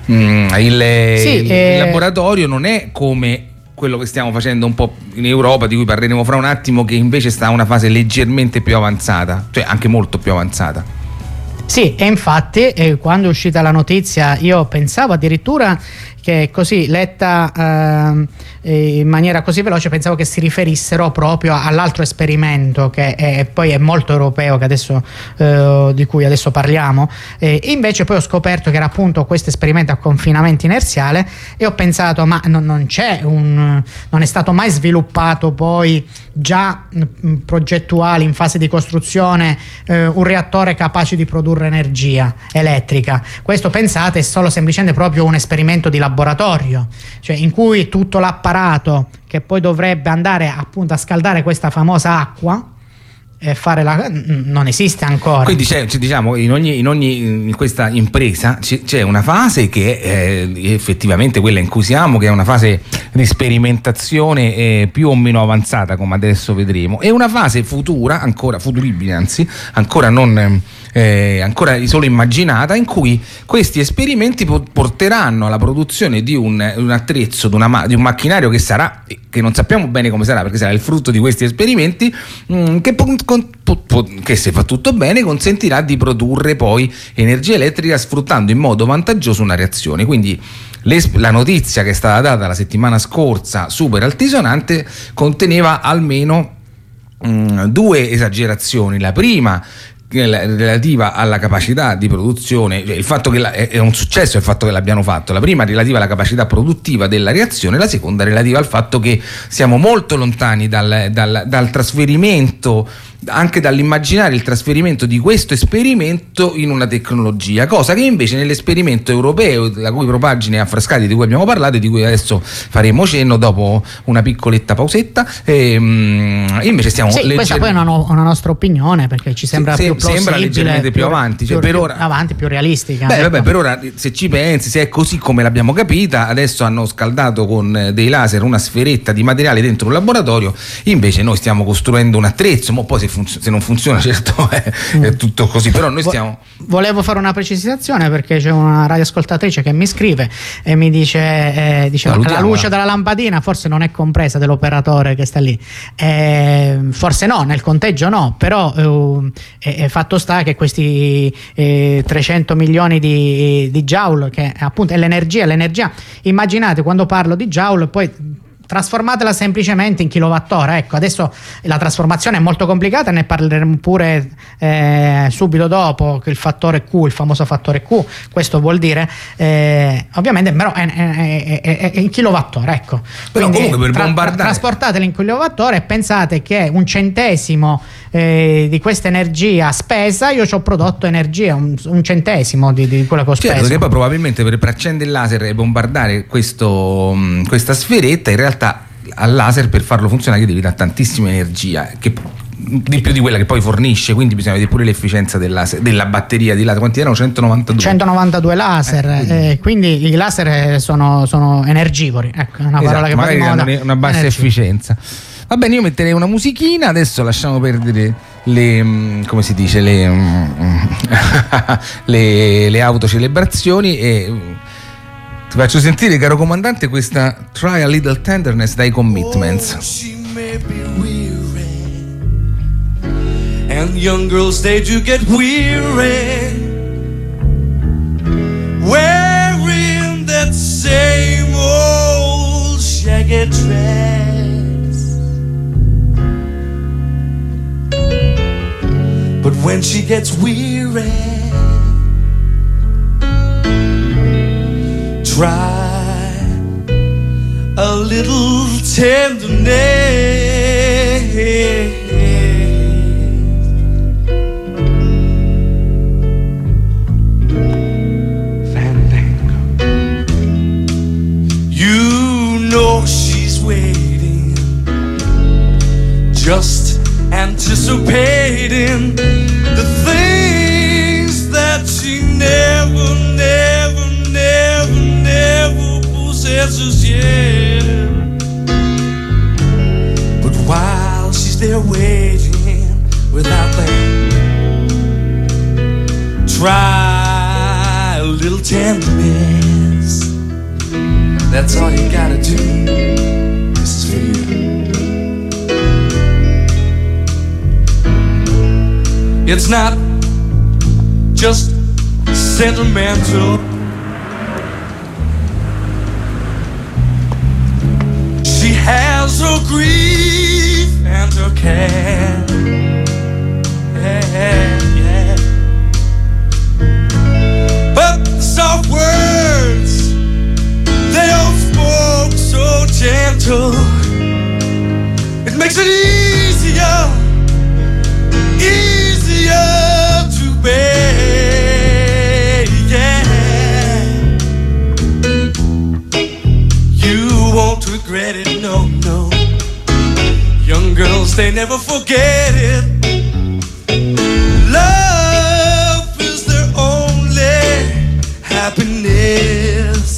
Il laboratorio non è come quello che stiamo facendo un po' in Europa, di cui parleremo fra un attimo, che invece sta a una fase leggermente più avanzata, cioè anche molto più avanzata. Sì, e infatti quando è uscita la notizia io pensavo addirittura che così letta in maniera così veloce pensavo che si riferissero proprio all'altro esperimento che poi è molto europeo, che adesso di cui adesso parliamo, invece poi ho scoperto che era appunto questo esperimento a confinamento inerziale, e ho pensato ma non è stato mai sviluppato poi già progettuale in fase di costruzione un reattore capace di produrre energia elettrica. Questo, pensate, è solo semplicemente proprio un esperimento di laboratorio, cioè in cui tutto l'apparato che poi dovrebbe andare appunto a scaldare questa famosa acqua e fare non esiste ancora. Quindi diciamo in questa impresa c'è una fase che è effettivamente quella in cui siamo, che è una fase di sperimentazione più o meno avanzata, come adesso vedremo, e una fase futura, ancora futuribile, anzi ancora non ancora solo immaginata, in cui questi esperimenti porteranno alla produzione di un attrezzo, di un macchinario che non sappiamo bene come sarà, perché sarà il frutto di questi esperimenti, che se fa tutto bene consentirà di produrre poi energia elettrica sfruttando in modo vantaggioso una reazione. Quindi la notizia che è stata data la settimana scorsa, super altisonante, conteneva almeno due esagerazioni. La prima relativa alla capacità di produzione, il fatto che è un successo il fatto che l'abbiano fatto. La prima relativa alla capacità produttiva della reazione, la seconda relativa al fatto che siamo molto lontani dal trasferimento, anche dall'immaginare il trasferimento di questo esperimento in una tecnologia, cosa che invece nell'esperimento europeo, la cui propagine a Frascati, di cui abbiamo parlato e di cui adesso faremo cenno dopo una piccoletta pausetta, invece stiamo questa poi è una nostra opinione, perché ci sembra più plausibile, sembra leggermente più avanti, cioè per ora avanti, più realistica. Vabbè, per ora, se ci pensi, se è così come l'abbiamo capita, adesso hanno scaldato con dei laser una sferetta di materiale dentro un laboratorio, invece noi stiamo costruendo un attrezzo, ma poi se non funziona, certo è tutto così, però noi stiamo... Volevo fare una precisazione, perché c'è una radioascoltatrice che mi scrive e mi dice la luce della lampadina forse non è compresa dell'operatore che sta lì, forse no, nel conteggio no, però fatto sta che questi 300 milioni di joule, che appunto è l'energia, immaginate, quando parlo di joule poi trasformatela semplicemente in kilowattora. Ecco, adesso la trasformazione è molto complicata, ne parleremo pure subito dopo, che il fattore Q, il famoso fattore Q, questo vuol dire ovviamente, però è in kilowattora, ecco. Però quindi comunque per bombardare, trasportatela in kilowattora e pensate che 1/100 di questa energia spesa, io ci ho prodotto energia, un 1/100 di quella che ho speso. Certo, che poi probabilmente per accendere il laser e bombardare questa sferetta, in realtà al laser, per farlo funzionare, devi dare tantissima energia, di più di quella che poi fornisce, quindi bisogna vedere pure l'efficienza della batteria di laser. Quanti erano? 192 laser, quindi i laser sono energivori, ecco, è una parola che magari hanno una bassa efficienza. Va bene, io metterei una musichina, adesso lasciamo perdere come si dice, le autocelebrazioni, e ti faccio sentire, caro comandante, questa Try a Little Tenderness dai Commitments. She may be weary, and young girls, they do get weary, wearing that same old shaggy dress. But when she gets weary, try a little tenderness. Fandango. You know she's waiting, just anticipating the things that she never possesses yet. But while she's there waiting without that, try a little tenderness. That's all you gotta do. This is for you. It's not just sentimental. grief and her care. Yeah. But the soft words they all spoke so gentle, it makes it easier to bear. Yeah, you won't regret it, no. Young girls, they never forget it. Love is their only happiness.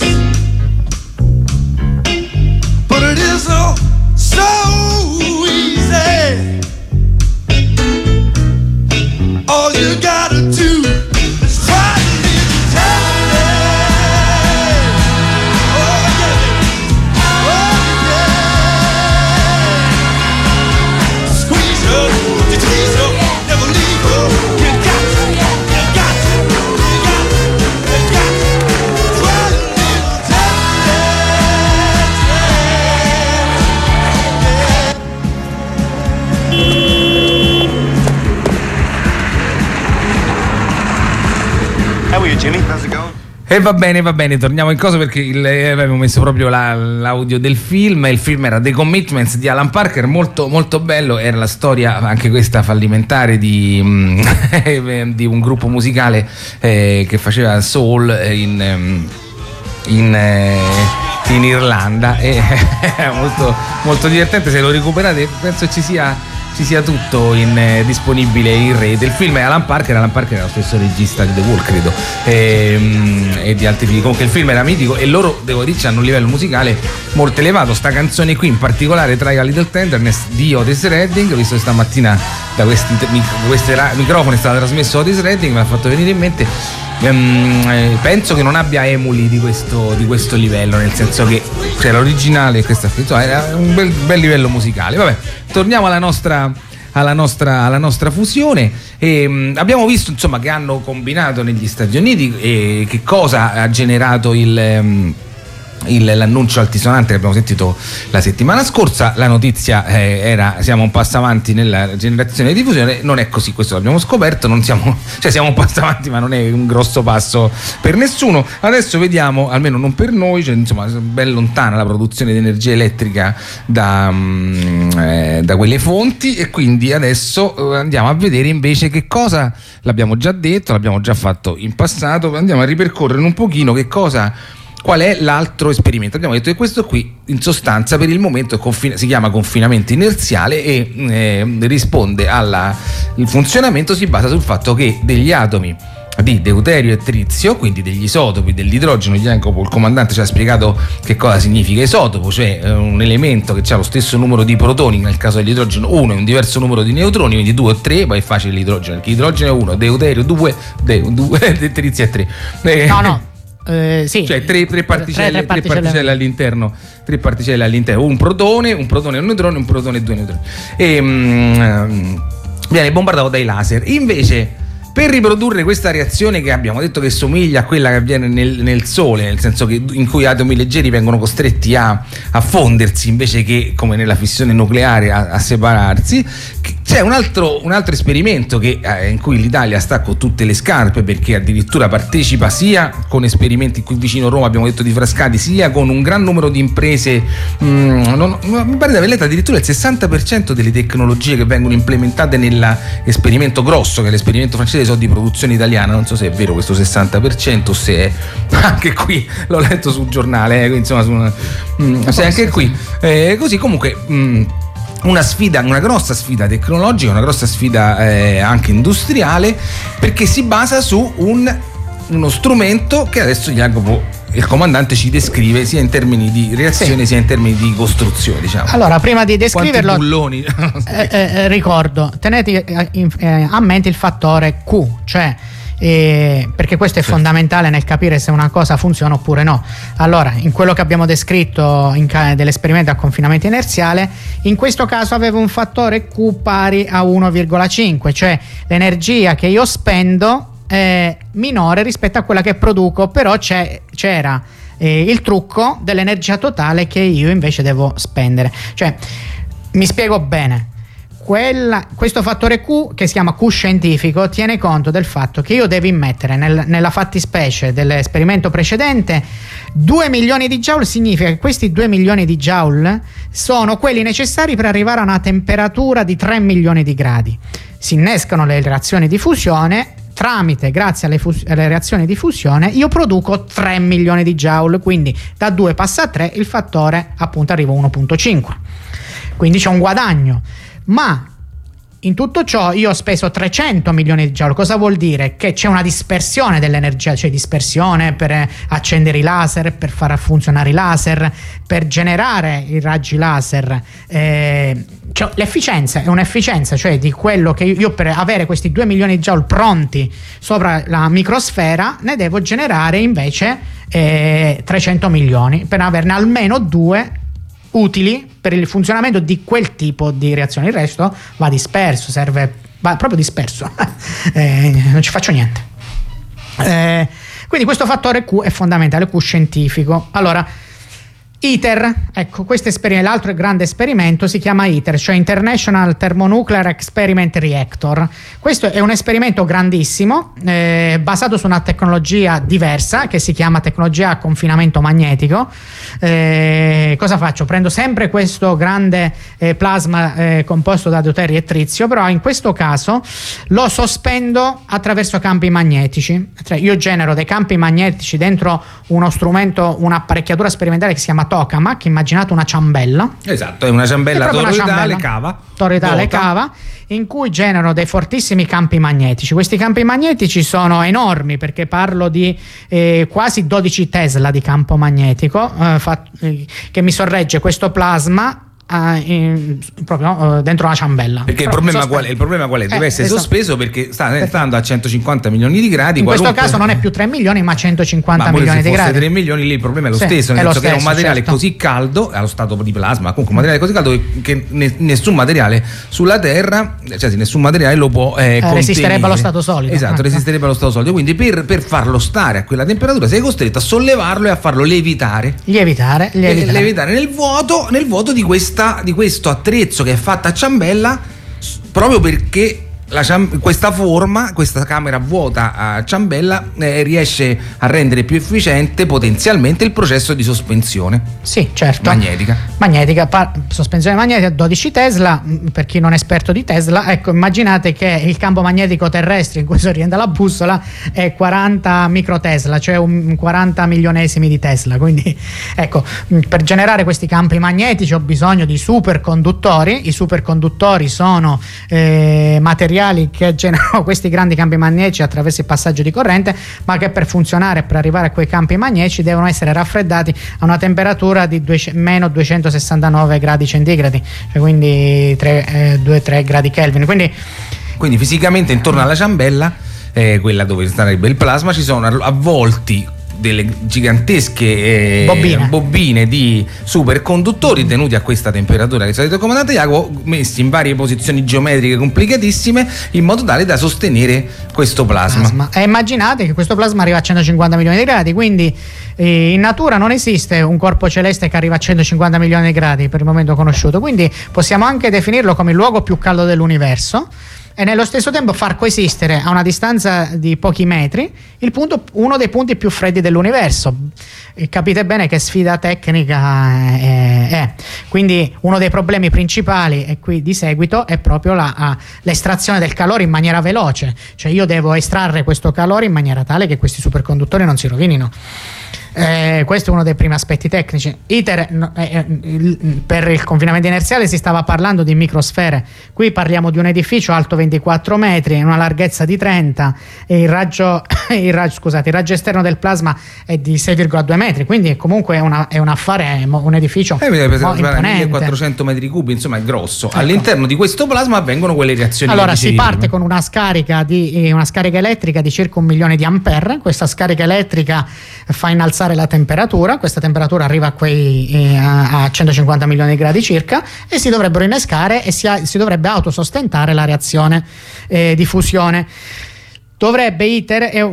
But it isn't so easy. All you gotta do is try to live eternally. Oh yeah, oh yeah. Squeeze her, you tease her, never leave her. You got to, you got to, you got to, you got to try to live How are you, Jimmy? How's it going? E va bene, torniamo in cosa perché abbiamo messo proprio l'audio del film. Il film era The Commitments di Alan Parker, molto, molto bello. Era la storia, anche questa fallimentare, di un gruppo musicale che faceva soul in Irlanda. E molto, molto divertente. Se lo recuperate, penso ci sia tutto disponibile in rete. Il film è Alan Parker è lo stesso regista di The Wall, credo, e di altri film. Comunque il film era mitico e loro, devo dire, hanno un livello musicale molto elevato. Sta canzone qui in particolare, Try a Little Tenderness di Otis Redding, ho visto stamattina da questi microfoni è stata trasmesso Otis Redding, me l'ha fatto venire in mente. Penso che non abbia emuli di questo livello, nel senso che l'originale, questa era un bel livello musicale. Vabbè, torniamo alla nostra fusione. Abbiamo visto, insomma, che hanno combinato negli Stati Uniti e che cosa ha generato l'annuncio altisonante che abbiamo sentito la settimana scorsa. La notizia era: siamo un passo avanti nella generazione di diffusione. Non è così, questo l'abbiamo scoperto, siamo un passo avanti, ma non è un grosso passo per nessuno. Adesso vediamo, almeno non per noi, insomma, ben lontana la produzione di energia elettrica da quelle fonti, e quindi adesso andiamo a vedere invece che cosa, l'abbiamo già detto, l'abbiamo già fatto in passato, andiamo a ripercorrere un pochino qual è l'altro esperimento. Abbiamo detto che questo qui in sostanza per il momento si chiama confinamento inerziale e risponde il funzionamento si basa sul fatto che degli atomi di deuterio e trizio, quindi degli isotopi dell'idrogeno, Jacopo, il comandante, ci ha spiegato che cosa significa isotopo, cioè un elemento che ha lo stesso numero di protoni, nel caso dell'idrogeno 1, e un diverso numero di neutroni, quindi 2 o 3, poi è facile l'idrogeno, perché idrogeno è 1, deuterio 2, trizio è 3. No. Sì. Cioè tre particelle all'interno, un protone, un neutrone, un protone e 2 neutroni, e viene bombardato dai laser. Invece, per riprodurre questa reazione che abbiamo detto che somiglia a quella che avviene nel Sole, nel senso che in cui atomi leggeri vengono costretti a fondersi invece che, come nella fissione nucleare, a separarsi, c'è un altro esperimento in cui l'Italia sta con tutte le scarpe, perché addirittura partecipa sia con esperimenti qui vicino a Roma, abbiamo detto di Frascati, sia con un gran numero di imprese. Mi pare di aver letto addirittura il 60% delle tecnologie che vengono implementate nell'esperimento grosso, che è l'esperimento francese, sono di produzione italiana. Non so se è vero questo 60%, se è anche qui, l'ho letto sul giornale, insomma, se anche qui così. Comunque una grossa sfida tecnologica, una grossa sfida anche industriale, perché si basa su uno strumento che adesso Jacopo, il comandante, ci descrive sia in termini di reazione, sì, sia in termini di costruzione, diciamo. Allora, prima di descriverlo, ricordo, tenete a mente il fattore Q, cioè perché questo è fondamentale nel capire se una cosa funziona oppure no. Allora, in quello che abbiamo descritto dell'esperimento a confinamento inerziale, in questo caso aveva un fattore Q pari a 1,5, cioè l'energia che io spendo è minore rispetto a quella che produco, però c'era il trucco dell'energia totale che io invece devo spendere. Cioè, Mi spiego bene. Questo fattore Q, che si chiama Q scientifico, tiene conto del fatto che io devo immettere nella fattispecie dell'esperimento precedente 2 milioni di joule. Significa che questi 2 milioni di joule sono quelli necessari per arrivare a una temperatura di 3 milioni di gradi. Si innescano le reazioni di fusione. Grazie alle reazioni di fusione, io produco 3 milioni di joule, quindi da 2 passa a 3, il fattore appunto arriva a 1.5. Quindi c'è un guadagno. Ma in tutto ciò io ho speso 300 milioni di joule. Cosa vuol dire? Che c'è una dispersione dell'energia, c'è dispersione per accendere i laser, per far funzionare i laser, per generare i raggi laser. Cioè, l'efficienza è un'efficienza, cioè di quello che io per avere questi 2 milioni di joule pronti sopra la microsfera ne devo generare invece 300 milioni per averne almeno 2 utili per il funzionamento di quel tipo di reazione. Il resto va disperso, va proprio disperso. Non ci faccio niente. Quindi questo fattore Q è fondamentale, Q scientifico. Allora, ITER, ecco, questo esperimento, l'altro grande esperimento si chiama ITER, cioè International Thermonuclear Experiment Reactor. Questo è un esperimento grandissimo, basato su una tecnologia diversa che si chiama tecnologia a confinamento magnetico. Cosa faccio? Prendo sempre questo grande plasma composto da deuterio e trizio, però in questo caso lo sospendo attraverso campi magnetici. Cioè, io genero dei campi magnetici dentro uno strumento, un'apparecchiatura sperimentale che si chiama tokamak. Immaginate una ciambella. Esatto, è una ciambella toroidale cava, in cui generano dei fortissimi campi magnetici. Questi campi magnetici sono enormi, perché parlo di quasi 12 Tesla di campo magnetico che mi sorregge questo plasma proprio dentro una ciambella. Perché il problema qual è? Deve essere sospeso perché sta stando a 150 milioni di gradi. In questo caso non è più 3 milioni ma 150 milioni di gradi. 3 milioni lì il problema è lo stesso, nel senso che è un materiale così caldo, allo stato di plasma, comunque un materiale così caldo che nessun materiale sulla Terra, cioè nessun materiale lo può resisterebbe allo stato solido. Esatto, resisterebbe allo stato solido. Quindi per farlo stare a quella temperatura sei costretto a sollevarlo e a farlo lievitare nel vuoto di questo attrezzo che è fatta a ciambella, proprio perché questa camera vuota a ciambella riesce a rendere più efficiente potenzialmente il processo di sospensione. Sì, certo. Magnetica, sospensione magnetica 12 Tesla. Per chi non è esperto di Tesla, ecco, immaginate che il campo magnetico terrestre in cui si orienta la bussola è 40 microtesla, cioè un 40 milionesimi di Tesla. Quindi ecco, per generare questi campi magnetici ho bisogno di superconduttori. I superconduttori sono materiali che generano questi grandi campi magnetici attraverso il passaggio di corrente, ma che per funzionare, per arrivare a quei campi magnetici, devono essere raffreddati a una temperatura di meno 269 gradi centigradi, cioè quindi 2-3 gradi Kelvin. Quindi fisicamente intorno alla ciambella, quella dove starebbe il plasma, ci sono avvolti delle gigantesche bobine di superconduttori tenuti a questa temperatura che ci ha detto il comandante Jacopo, messi in varie posizioni geometriche complicatissime in modo tale da sostenere questo plasma. E immaginate che questo plasma arriva a 150 milioni di gradi, quindi in natura non esiste un corpo celeste che arriva a 150 milioni di gradi per il momento conosciuto, quindi possiamo anche definirlo come il luogo più caldo dell'universo e nello stesso tempo far coesistere a una distanza di pochi metri uno dei punti più freddi dell'universo. Capite bene che sfida tecnica è. Quindi uno dei problemi principali, e qui di seguito, è proprio l'estrazione del calore in maniera veloce, cioè io devo estrarre questo calore in maniera tale che questi superconduttori non si rovinino. Questo è uno dei primi aspetti tecnici. ITER, per il confinamento inerziale si stava parlando di microsfere, qui parliamo di un edificio alto 24 metri, una larghezza di 30 e il raggio esterno del plasma è di 6,2 metri, quindi comunque è un affare, un edificio imponente. 1400 metri cubi, insomma è grosso. Ecco. All'interno di questo plasma avvengono quelle reazioni. Allora si parte con una scarica elettrica di circa 1 milione di ampere. Questa scarica elettrica fa innalzare la temperatura, questa temperatura arriva a 150 milioni di gradi circa e si dovrebbero innescare e si dovrebbe autosostentare la reazione di fusione. Dovrebbe ITER è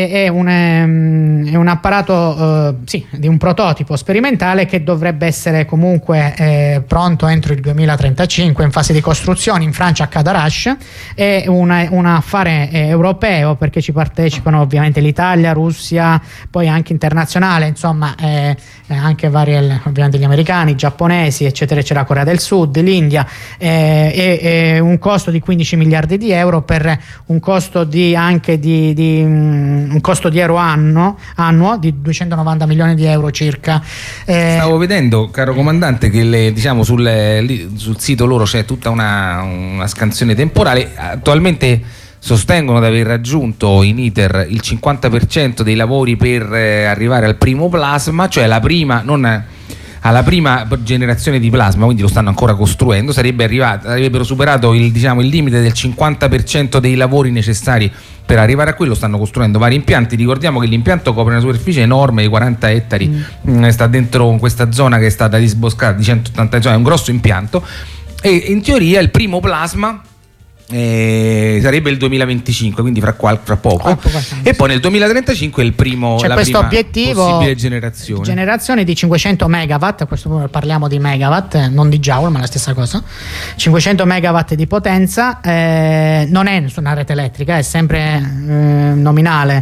un apparato di un prototipo sperimentale che dovrebbe essere comunque pronto entro il 2035, in fase di costruzione in Francia a Cadarache. È un affare europeo, perché ci partecipano ovviamente l'Italia, Russia, poi anche internazionale, insomma anche ovviamente gli americani, i giapponesi, eccetera eccetera, Corea del Sud, l'India. È un costo di 15 miliardi di euro per un costo un costo di euro annuo di 290 milioni di euro circa. Stavo vedendo, caro comandante, che sul sito loro c'è tutta una scansione temporale. Attualmente sostengono di aver raggiunto in ITER il 50% dei lavori per arrivare al primo plasma, cioè alla prima generazione di plasma, quindi lo stanno ancora costruendo. Avrebbero superato il limite del 50% dei lavori necessari per arrivare a quello. Stanno costruendo vari impianti. Ricordiamo che l'impianto copre una superficie enorme di 40 ettari, sta dentro questa zona che è stata disboscata di 180 ettari, è un grosso impianto, e in teoria il primo plasma sarebbe il 2025, quindi fra poco. E poi nel 2035 il primo, c'è questo obiettivo, possibile generazione di 500 megawatt. A questo punto parliamo di megawatt, non di joule, ma la stessa cosa. 500 megawatt di potenza, non è nessuna rete elettrica, è sempre nominale.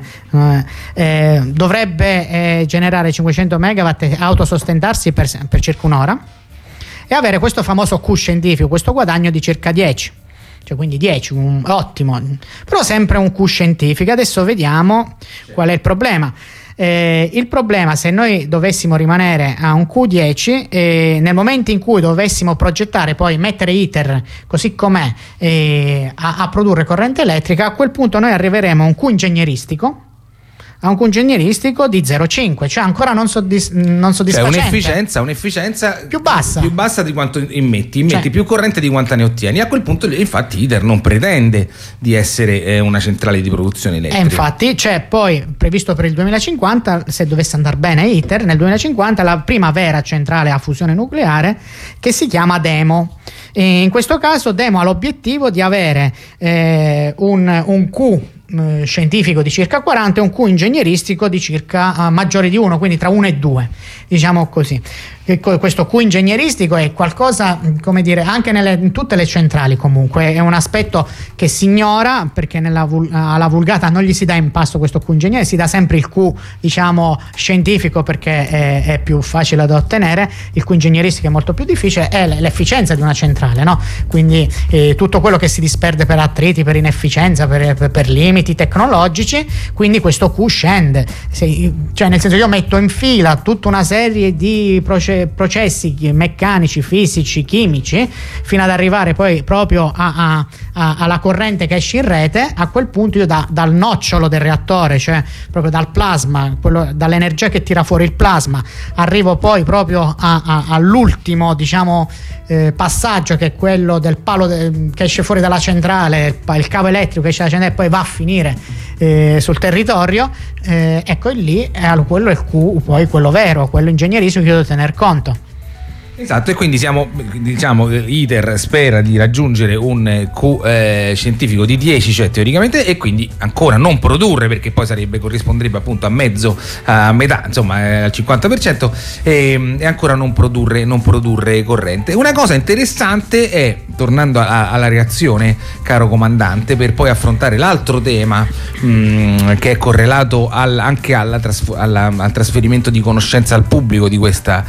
Dovrebbe generare 500 megawatt e autosostentarsi per circa un'ora e avere questo famoso Q scientifico, questo guadagno di circa 10. Cioè, quindi 10, ottimo, però sempre un Q scientifico. Adesso vediamo qual è il problema. Il problema, se noi dovessimo rimanere a un Q10, nel momento in cui dovessimo progettare, poi mettere ITER così com'è a produrre corrente elettrica, a quel punto noi arriveremo a un Q ingegneristico di 0,5, cioè ancora non soddisfacente. Cioè un'efficienza più bassa di quanto immetti cioè, più corrente di quanta ne ottieni. A quel punto infatti ITER non pretende di essere una centrale di produzione elettrica. Infatti c'è poi previsto per il 2050, se dovesse andare bene ITER, nel 2050 la prima vera centrale a fusione nucleare, che si chiama DEMO. E in questo caso DEMO ha l'obiettivo di avere un Q scientifico di circa 40 e un Q ingegneristico di circa maggiore di 1, quindi tra 1 e 2, diciamo così. Questo Q ingegneristico è qualcosa, come dire, anche in tutte le centrali comunque è un aspetto che si ignora, perché alla vulgata non gli si dà in pasto questo Q ingegnere, si dà sempre il Q, diciamo, scientifico, perché è più facile da ottenere. Il Q ingegneristico è molto più difficile, è l'efficienza di una centrale, no? Quindi tutto quello che si disperde per attriti, per inefficienza, per limiti tecnologici, quindi questo Q scende. Cioè, nel senso, io metto in fila tutta una serie di processi meccanici, fisici, chimici, fino ad arrivare poi proprio alla corrente che esce in rete. A quel punto io dal nocciolo del reattore, cioè proprio dal plasma, dall'energia che tira fuori il plasma, arrivo poi proprio all'ultimo, diciamo, passaggio, che è quello del palo che esce fuori dalla centrale, il cavo elettrico che esce dalla centrale e poi va a finire sul territorio. Ecco, lì quello è il Q, poi quello vero, quello ingegneristico, che io devo tener conto. Esatto, e quindi ITER spera di raggiungere un Q scientifico di 10, cioè teoricamente, e quindi ancora non produrre, perché poi corrisponderebbe appunto a metà, insomma al 50%, e ancora non produrre corrente. Una cosa interessante è, tornando alla reazione, caro comandante, per poi affrontare l'altro tema che è correlato anche al trasferimento di conoscenza al pubblico di questa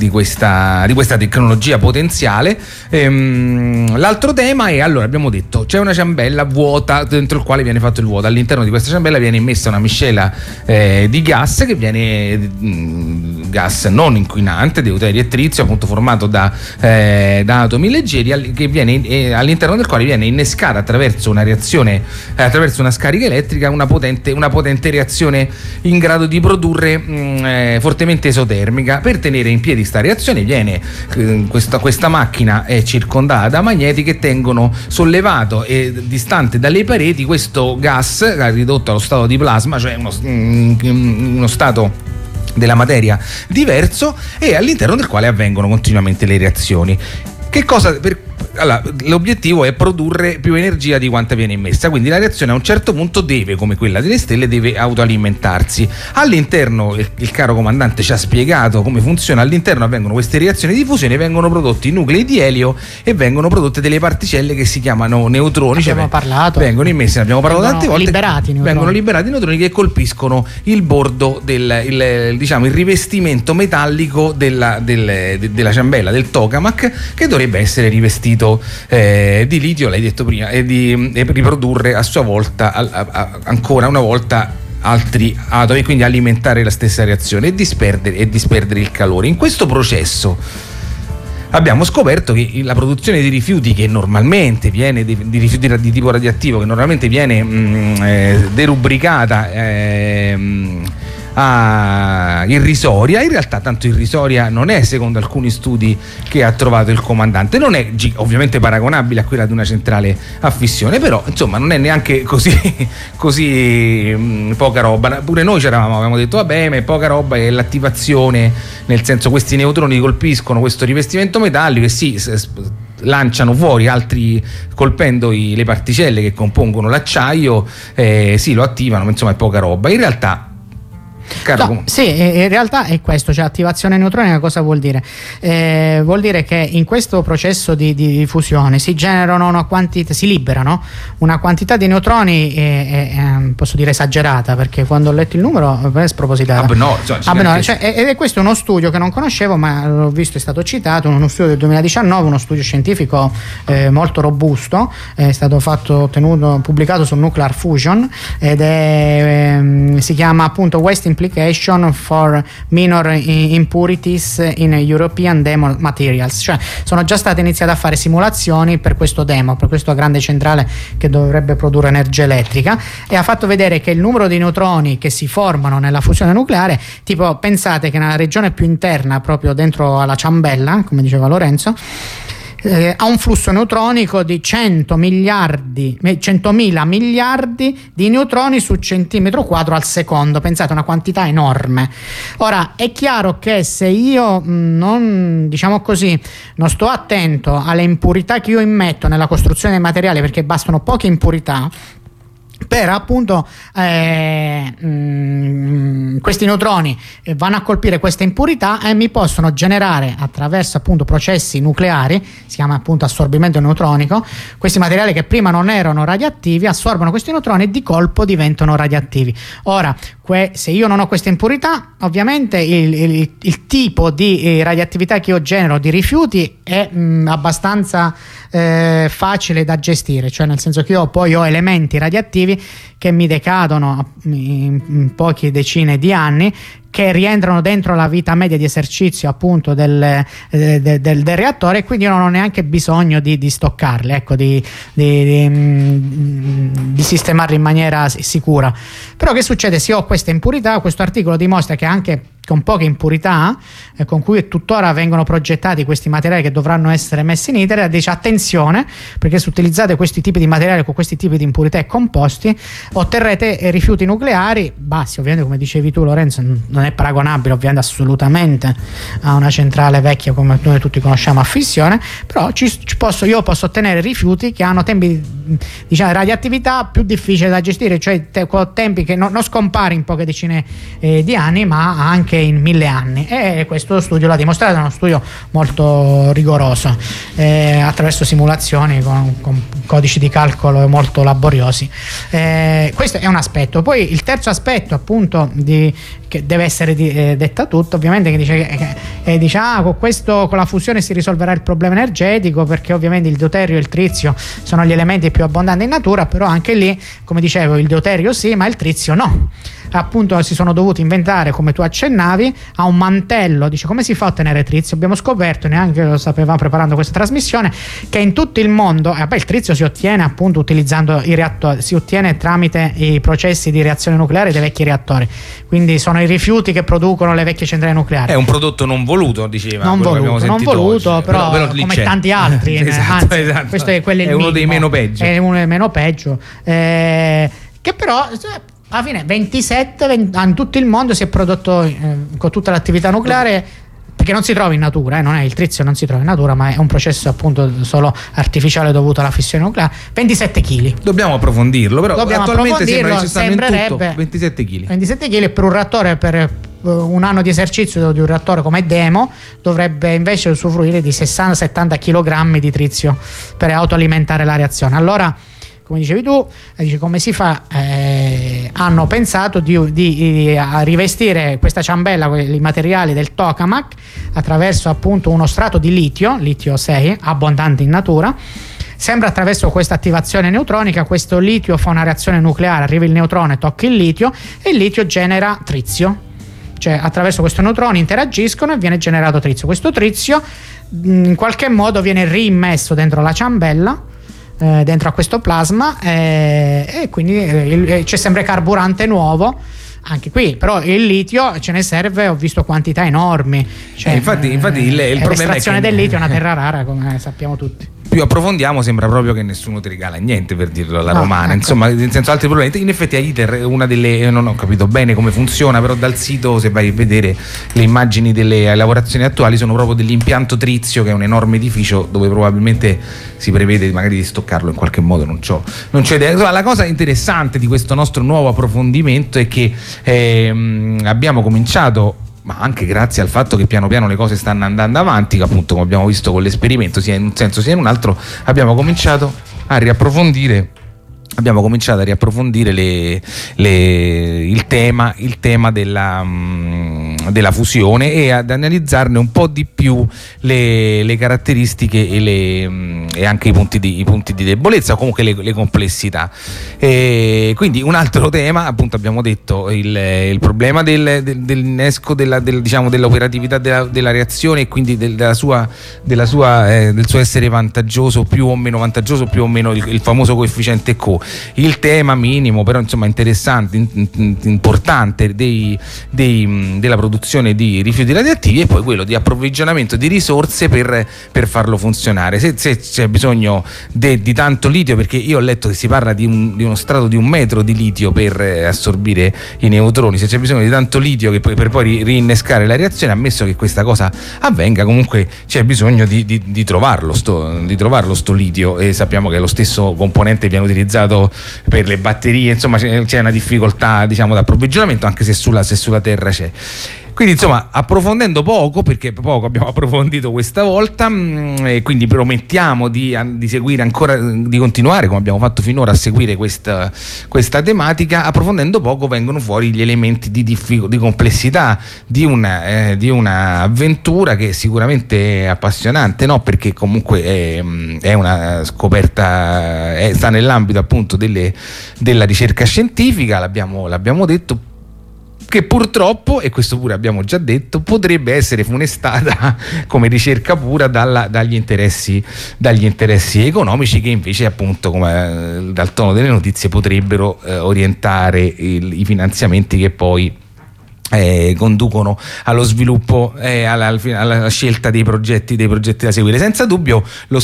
tecnologia potenziale. L'altro tema è, allora, abbiamo detto, c'è una ciambella vuota dentro il quale viene fatto il vuoto. All'interno di questa ciambella viene immessa una miscela di gas, che viene gas non inquinante, deuterio e trizio, appunto formato da atomi leggeri, che viene all'interno del quale viene innescata attraverso una scarica elettrica una potente reazione in grado di produrre fortemente esotermica. Per tenere in piedi sta reazione questa macchina è circondata da magneti che tengono sollevato e distante dalle pareti questo gas ridotto allo stato di plasma, cioè uno stato della materia diverso, e all'interno del quale avvengono continuamente le reazioni. allora, l'obiettivo è produrre più energia di quanta viene immessa, quindi la reazione a un certo punto deve, come quella delle stelle, deve autoalimentarsi. All'interno, il caro comandante ci ha spiegato come funziona, all'interno avvengono queste reazioni di fusione, vengono prodotti nuclei di elio e vengono prodotte delle particelle che si chiamano neutroni, vengono immessi, ne abbiamo parlato tante volte, vengono liberati i neutroni che colpiscono il bordo diciamo il rivestimento metallico della ciambella, del tokamak, che dovrebbe essere rivestito di litio, l'hai detto prima, e riprodurre a sua volta ancora una volta altri atomi, quindi alimentare la stessa reazione e disperdere il calore. In questo processo abbiamo scoperto che la produzione di rifiuti, che normalmente viene di rifiuti di tipo radioattivo, che normalmente viene derubricata irrisoria, in realtà tanto irrisoria non è, secondo alcuni studi che ha trovato il comandante. Non è ovviamente paragonabile a quella di una centrale a fissione, però insomma non è neanche così poca roba. Pure noi avevamo detto vabbè, ma è poca roba, è l'attivazione, nel senso, questi neutroni colpiscono questo rivestimento metallico e si lanciano fuori altri, colpendo le particelle che compongono l'acciaio, lo attivano, ma insomma è poca roba. In realtà in realtà è questo, cioè attivazione neutronica cosa vuol dire? Vuol dire che in questo processo di fusione si generano si liberano una quantità di neutroni, posso dire esagerata, perché quando ho letto il numero è spropositata. Ed è questo uno studio che non conoscevo, ma l'ho visto, è stato citato, uno studio del 2019, uno studio scientifico molto robusto, è stato pubblicato su Nuclear Fusion ed si chiama appunto Waste Implication for Minor Impurities in European Demo Materials, cioè sono già state iniziate a fare simulazioni per questo demo, per questa grande centrale che dovrebbe produrre energia elettrica, e ha fatto vedere che il numero di neutroni che si formano nella fusione nucleare, tipo pensate che nella regione più interna, proprio dentro alla ciambella, come diceva Lorenzo, ha un flusso neutronico di 100.000 miliardi di neutroni su centimetro quadro al secondo. Pensate, una quantità enorme. Ora è chiaro che se io non sto attento alle impurità che io immetto nella costruzione dei materiali, perché bastano poche impurità per appunto questi neutroni vanno a colpire queste impurità e mi possono generare, attraverso appunto processi nucleari, si chiama appunto assorbimento neutronico, questi materiali che prima non erano radioattivi assorbono questi neutroni e di colpo diventano radioattivi. Ora se io non ho queste impurità, ovviamente il tipo di radioattività che io genero di rifiuti è abbastanza facile da gestire, cioè nel senso che io poi ho elementi radioattivi che mi decadono in poche decine di anni, che rientrano dentro la vita media di esercizio appunto del reattore, e quindi io non ho neanche bisogno di stoccarli, ecco, di sistemarli in maniera sicura. Però che succede se ho queste impurità? Questo articolo dimostra che anche con poche impurità, con cui tuttora vengono progettati questi materiali che dovranno essere messi in iter, dice attenzione, perché se utilizzate questi tipi di materiali con questi tipi di impurità e composti otterrete rifiuti nucleari bassi. Ovviamente, come dicevi tu Lorenzo, non è paragonabile ovviamente assolutamente a una centrale vecchia come noi tutti conosciamo a fissione, però io posso ottenere rifiuti che hanno tempi di radioattività più difficili da gestire, cioè con tempi che non scompare in poche decine di anni, ma anche in 1000 anni, e questo studio l'ha dimostrato. È uno studio molto rigoroso, attraverso simulazioni con codici di calcolo molto laboriosi. Questo è un aspetto. Poi il terzo aspetto appunto che deve essere detta tutto, ovviamente, che dice con la fusione si risolverà il problema energetico, perché ovviamente il deuterio e il trizio sono gli elementi più abbondanti in natura, però anche lì, come dicevo, il deuterio sì, ma il trizio no. Appunto si sono dovuti inventare, come tu accennavi, a un mantello. Dice, come si fa a ottenere trizio? Abbiamo scoperto, neanche lo sapevamo preparando questa trasmissione, che in tutto il mondo il trizio si ottiene appunto utilizzando i reattori, si ottiene tramite i processi di reazione nucleare dei vecchi reattori, quindi sono i rifiuti che producono le vecchie centrali nucleari. È un prodotto non voluto, diceva, non voluto oggi. Però come c'è tanti altri. esatto. Questo è uno dei meno peggio, che però alla fine 27 in tutto il mondo si è prodotto con tutta l'attività nucleare, perché che non si trova in natura, non è il trizio, non si trova in natura, ma è un processo appunto solo artificiale dovuto alla fissione nucleare. 27 kg. Dobbiamo approfondirlo, però attualmente sembra che ci stanno in tutto 27 kg. 27 kg per un reattore, per un anno di esercizio di un reattore come demo dovrebbe invece usufruire di 60-70 kg di trizio per autoalimentare la reazione. Allora, come dicevi tu, come si fa? Hanno pensato di rivestire questa ciambella, i materiali del tokamak, attraverso appunto uno strato di litio 6, abbondante in natura. Sempre attraverso questa attivazione neutronica, questo litio fa una reazione nucleare, arriva il neutrone, tocca il litio e il litio genera trizio. Cioè attraverso questo neutrone interagiscono e viene generato trizio. Questo trizio in qualche modo viene riimmesso dentro la ciambella, dentro a questo plasma, e quindi c'è sempre carburante nuovo. Anche qui però il litio ce ne serve, ho visto quantità enormi, cioè, infatti il problema è che l'estrazione del litio è una terra rara, come sappiamo tutti. Più approfondiamo, sembra proprio che nessuno ti regala niente, per dirlo alla romana, ecco. Insomma, nel senso, altri problemi. In effetti a ITER una delle, non ho capito bene come funziona, però dal sito, se vai a vedere le immagini delle lavorazioni attuali, sono proprio dell'impianto trizio, che è un enorme edificio dove probabilmente si prevede magari di stoccarlo in qualche modo, non c'ho idea. Insomma, la cosa interessante di questo nostro nuovo approfondimento è che abbiamo cominciato, ma anche grazie al fatto che piano piano le cose stanno andando avanti, che appunto, come abbiamo visto con l'esperimento, sia in un senso sia in un altro, abbiamo cominciato a riapprofondire il tema della fusione e ad analizzarne un po' di più le caratteristiche e anche i punti di debolezza, o comunque le complessità. Quindi un altro tema, appunto, abbiamo detto il problema dell'innesco dell'operatività della reazione, e quindi del suo essere vantaggioso, più o meno vantaggioso, più o meno il famoso coefficiente Co. Il tema minimo, però insomma interessante, importante, della produzione di rifiuti radioattivi, e poi quello di approvvigionamento di risorse per farlo funzionare. Se c'è bisogno di tanto litio, perché io ho letto che si parla di uno strato di 1 metro di litio per assorbire i neutroni, se c'è bisogno di tanto litio per poi rinnescare la reazione, ammesso che questa cosa avvenga, comunque c'è bisogno di trovarlo sto litio, e sappiamo che lo stesso componente viene utilizzato per le batterie, insomma c'è una difficoltà, diciamo, di approvvigionamento, anche se sulla Terra c'è. Quindi insomma, approfondendo poco, perché poco abbiamo approfondito questa volta, e quindi promettiamo di seguire ancora, di continuare come abbiamo fatto finora a seguire questa tematica. Approfondendo poco vengono fuori gli elementi di complessità di una avventura che sicuramente è appassionante, no? Perché comunque è una scoperta, sta nell'ambito appunto della ricerca scientifica, l'abbiamo detto, che purtroppo, e questo pure abbiamo già detto, potrebbe essere funestata come ricerca pura dagli interessi economici, che invece, appunto, come dal tono delle notizie, potrebbero orientare i finanziamenti che poi conducono allo sviluppo, alla scelta dei progetti da seguire. Senza dubbio lo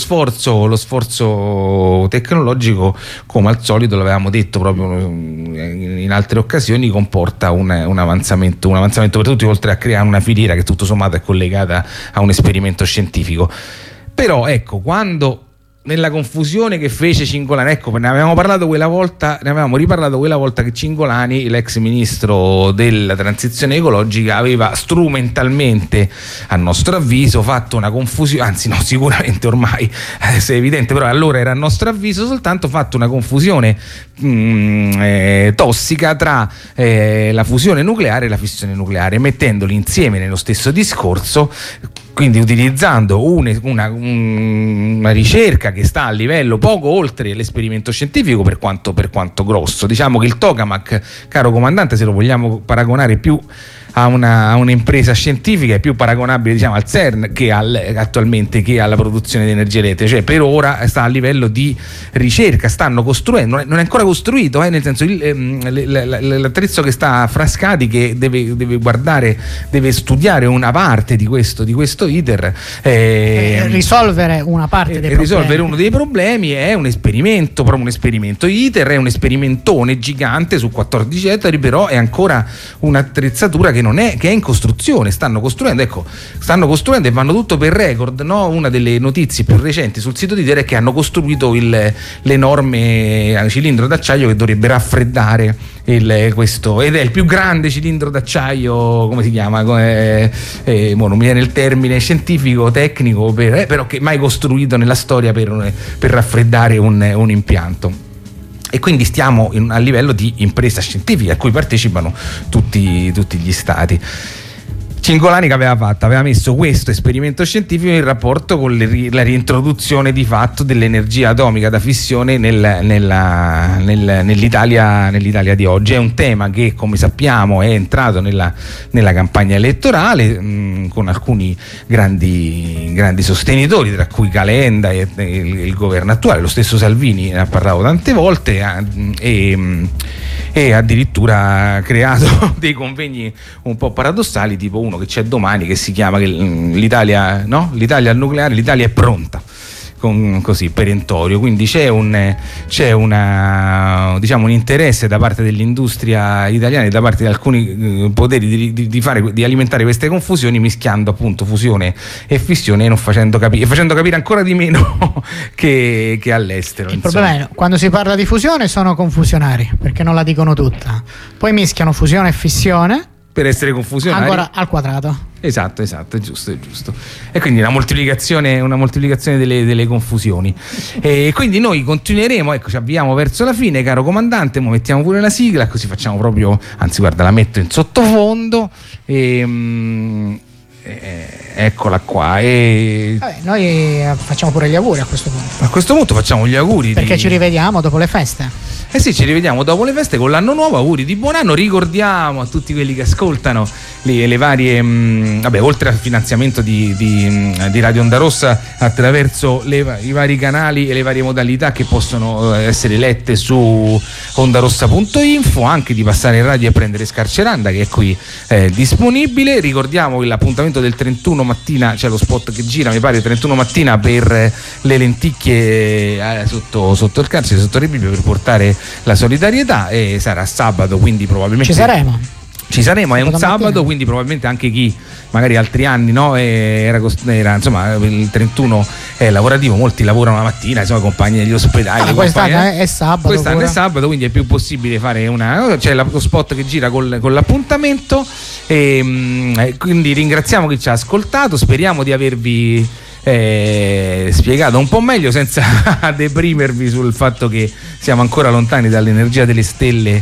sforzo tecnologico, come al solito, l'avevamo detto proprio in altre occasioni, comporta un avanzamento per tutti, oltre a creare una filiera che tutto sommato è collegata a un esperimento scientifico. Però ecco, quando nella confusione che fece Cingolani, ecco, ne avevamo riparlato quella volta che Cingolani, l'ex ministro della transizione ecologica, aveva strumentalmente, a nostro avviso, fatto una confusione, anzi no, sicuramente ormai è evidente, però allora era a nostro avviso soltanto fatto una confusione tossica tra la fusione nucleare e la fissione nucleare, mettendoli insieme nello stesso discorso, quindi utilizzando una ricerca che sta a livello poco oltre l'esperimento scientifico, per quanto grosso. Diciamo che il tokamak, caro comandante, se lo vogliamo paragonare più a un'impresa scientifica, è più paragonabile, diciamo, al CERN attualmente che alla produzione di energia elettrica. Cioè, per ora sta a livello di ricerca, stanno costruendo, non è ancora costruito, nel senso, l'attrezzo che sta a Frascati, che deve studiare una parte di questo ITER, risolvere una parte dei risolvere uno dei problemi. È un esperimento, proprio un esperimento. ITER è un sperimentone gigante su 14 ettari, però è ancora un'attrezzatura che che è in costruzione, stanno costruendo e vanno tutto per record, no? Una delle notizie più recenti sul sito Twitter è che hanno costruito l'enorme cilindro d'acciaio che dovrebbe raffreddare questo, ed è il più grande cilindro d'acciaio, come si chiama? Non mi viene il termine scientifico, tecnico, però che mai costruito nella storia per raffreddare un impianto. E quindi stiamo a livello di impresa scientifica a cui partecipano tutti gli stati. Cingolani che aveva messo questo esperimento scientifico in rapporto con la reintroduzione di fatto dell'energia atomica da fissione nell'Italia di oggi. È un tema che, come sappiamo, è entrato nella campagna elettorale con alcuni grandi sostenitori, tra cui Calenda e il governo attuale. Lo stesso Salvini ne ha parlato tante volte e addirittura creato dei convegni un po' paradossali, tipo uno che c'è domani che si chiama l'Italia al nucleare, l'Italia è pronta, così di quindi c'è un interesse da parte dell'industria italiana e da parte di alcuni poderi di alimentare queste confusioni, mischiando appunto fusione e fissione e facendo capire ancora di meno che all'estero. Il problema è quando si parla di fusione sono confusionari, perché non la dicono tutta, poi mischiano fusione e fissione per essere confusionari ancora al quadrato. Esatto, è giusto. E quindi una moltiplicazione delle confusioni. E quindi noi continueremo, ci avviamo verso la fine, caro comandante, mettiamo pure la sigla, così facciamo proprio, anzi guarda, la metto in sottofondo eccola qua. Noi facciamo pure gli auguri a questo punto. A questo punto facciamo gli auguri. Perché ci rivediamo dopo le feste. Sì, ci rivediamo dopo le feste con l'anno nuovo. Auguri di buon anno. Ricordiamo a tutti quelli che ascoltano le varie oltre al finanziamento di Radio Onda Rossa attraverso i vari canali e le varie modalità che possono essere lette su ondarossa.info, anche di passare in radio e prendere Scarceranda, che è qui disponibile. Ricordiamo l'appuntamento del 31 mattina, c'è lo spot che gira, mi pare 31 mattina, per le lenticchie sotto il carcere, sotto le Bibbie, per portare la solidarietà, e sarà sabato, quindi probabilmente ci saremo, è un sabato, quindi probabilmente anche chi magari altri anni era insomma il 31 è lavorativo, molti lavorano la mattina, insomma, compagni degli ospedali. Quest'anno è sabato. Quest'anno è sabato, quindi è più possibile fare c'è lo spot che gira con l'appuntamento, e quindi ringraziamo chi ci ha ascoltato, speriamo di avervi spiegato un po' meglio, senza deprimervi sul fatto che siamo ancora lontani dall'energia delle stelle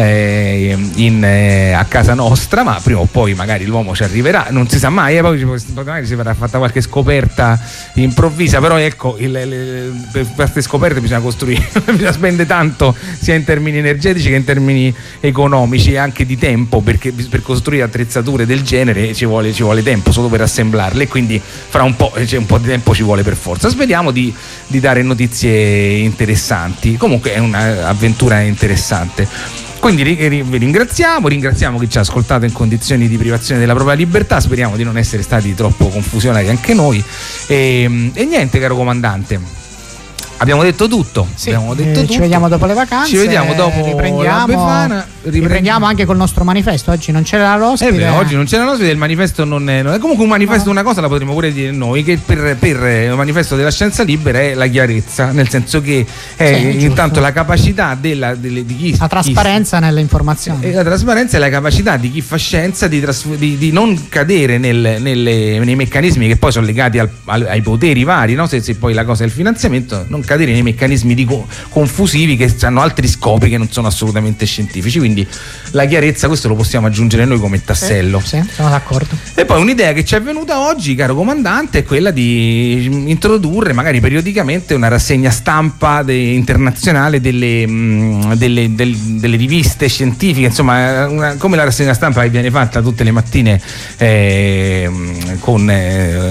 a casa nostra, ma prima o poi magari l'uomo ci arriverà, non si sa mai, poi magari si verrà fatta qualche scoperta improvvisa, però per queste scoperte bisogna costruire bisogna spendere tanto, sia in termini energetici che in termini economici e anche di tempo, perché per costruire attrezzature del genere ci vuole tempo solo per assemblarle, e quindi fra un po' un po' di tempo ci vuole per forza. Speriamo di dare notizie interessanti. Comunque è un'avventura interessante. Quindi vi ringraziamo chi ci ha ascoltato in condizioni di privazione della propria libertà. Speriamo di non essere stati troppo confusionari anche noi. E niente, caro comandante, abbiamo detto tutto. Ci vediamo dopo le vacanze. Ci vediamo dopo la Befana. Riprendiamo anche col nostro manifesto. Oggi non c'era l'ospite. Oggi non c'era l'ospite. Il manifesto non è comunque un manifesto. Una cosa la potremmo pure dire noi, che per il manifesto della scienza libera è la chiarezza, nel senso che è intanto la capacità di chi, la trasparenza nelle informazioni. La trasparenza e la capacità di chi fa scienza di non cadere nei meccanismi che poi sono legati ai poteri vari, no? Se poi la cosa è il finanziamento, non cadere nei meccanismi confusivi che hanno altri scopi che non sono assolutamente scientifici. Quindi la chiarezza, questo lo possiamo aggiungere noi come tassello. Sì, sono d'accordo. E poi un'idea che ci è venuta oggi, caro comandante, è quella di introdurre magari periodicamente una rassegna stampa internazionale delle riviste scientifiche, insomma, come la rassegna stampa che viene fatta tutte le mattine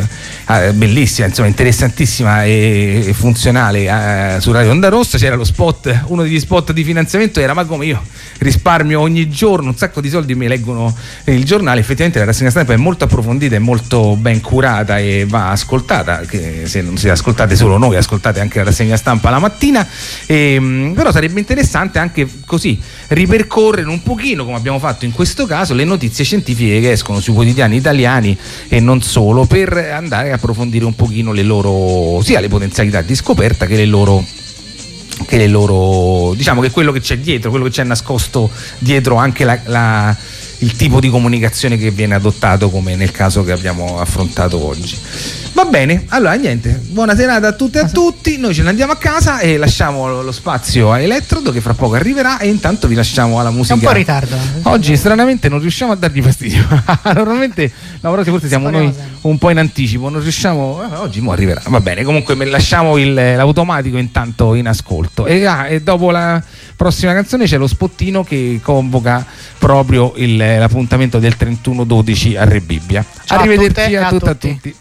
bellissima, insomma interessantissima e funzionale su Radio Onda Rossa. C'era lo spot, uno degli spot di finanziamento era: ma come, io risparmio ogni giorno un sacco di soldi, mi leggono il giornale. Effettivamente la rassegna stampa è molto approfondita e molto ben curata e va ascoltata, che se non si ascoltate solo noi, ascoltate anche la rassegna stampa la mattina. Però sarebbe interessante anche così ripercorrere un pochino, come abbiamo fatto in questo caso, le notizie scientifiche che escono sui quotidiani italiani e non solo, per andare a approfondire un pochino le loro, sia le potenzialità di scoperta che le loro, diciamo, che quello che c'è dietro, quello che c'è nascosto dietro anche il tipo di comunicazione che viene adottato, come nel caso che abbiamo affrontato oggi. Va bene, allora niente, buona serata a tutte e a tutti, noi ce ne andiamo a casa e lasciamo lo spazio a Electrod che fra poco arriverà, e intanto vi lasciamo alla musica. È un po' in ritardo. Oggi stranamente non riusciamo a dargli fastidio. Normalmente forse siamo noi un po' in anticipo, non riusciamo, oggi mo arriverà. Va bene, comunque lasciamo l'automatico intanto in ascolto e dopo la prossima canzone c'è lo spottino che convoca proprio l'appuntamento del 31/12 a Re Bibbia. Ciao Arrivederci a a tutti. tutti.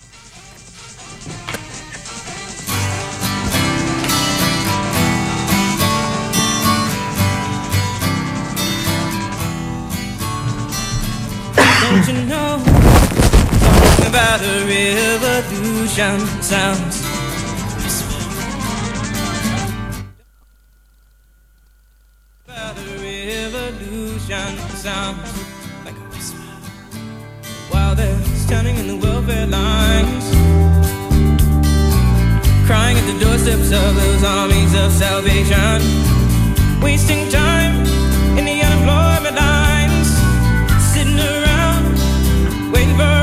Don't you know, talking about a revolution sounds about a revolution sounds like a whisper while they're standing in the welfare lines, crying at the doorsteps of those armies of salvation, wasting time in the unemployment lines, sitting around waiting for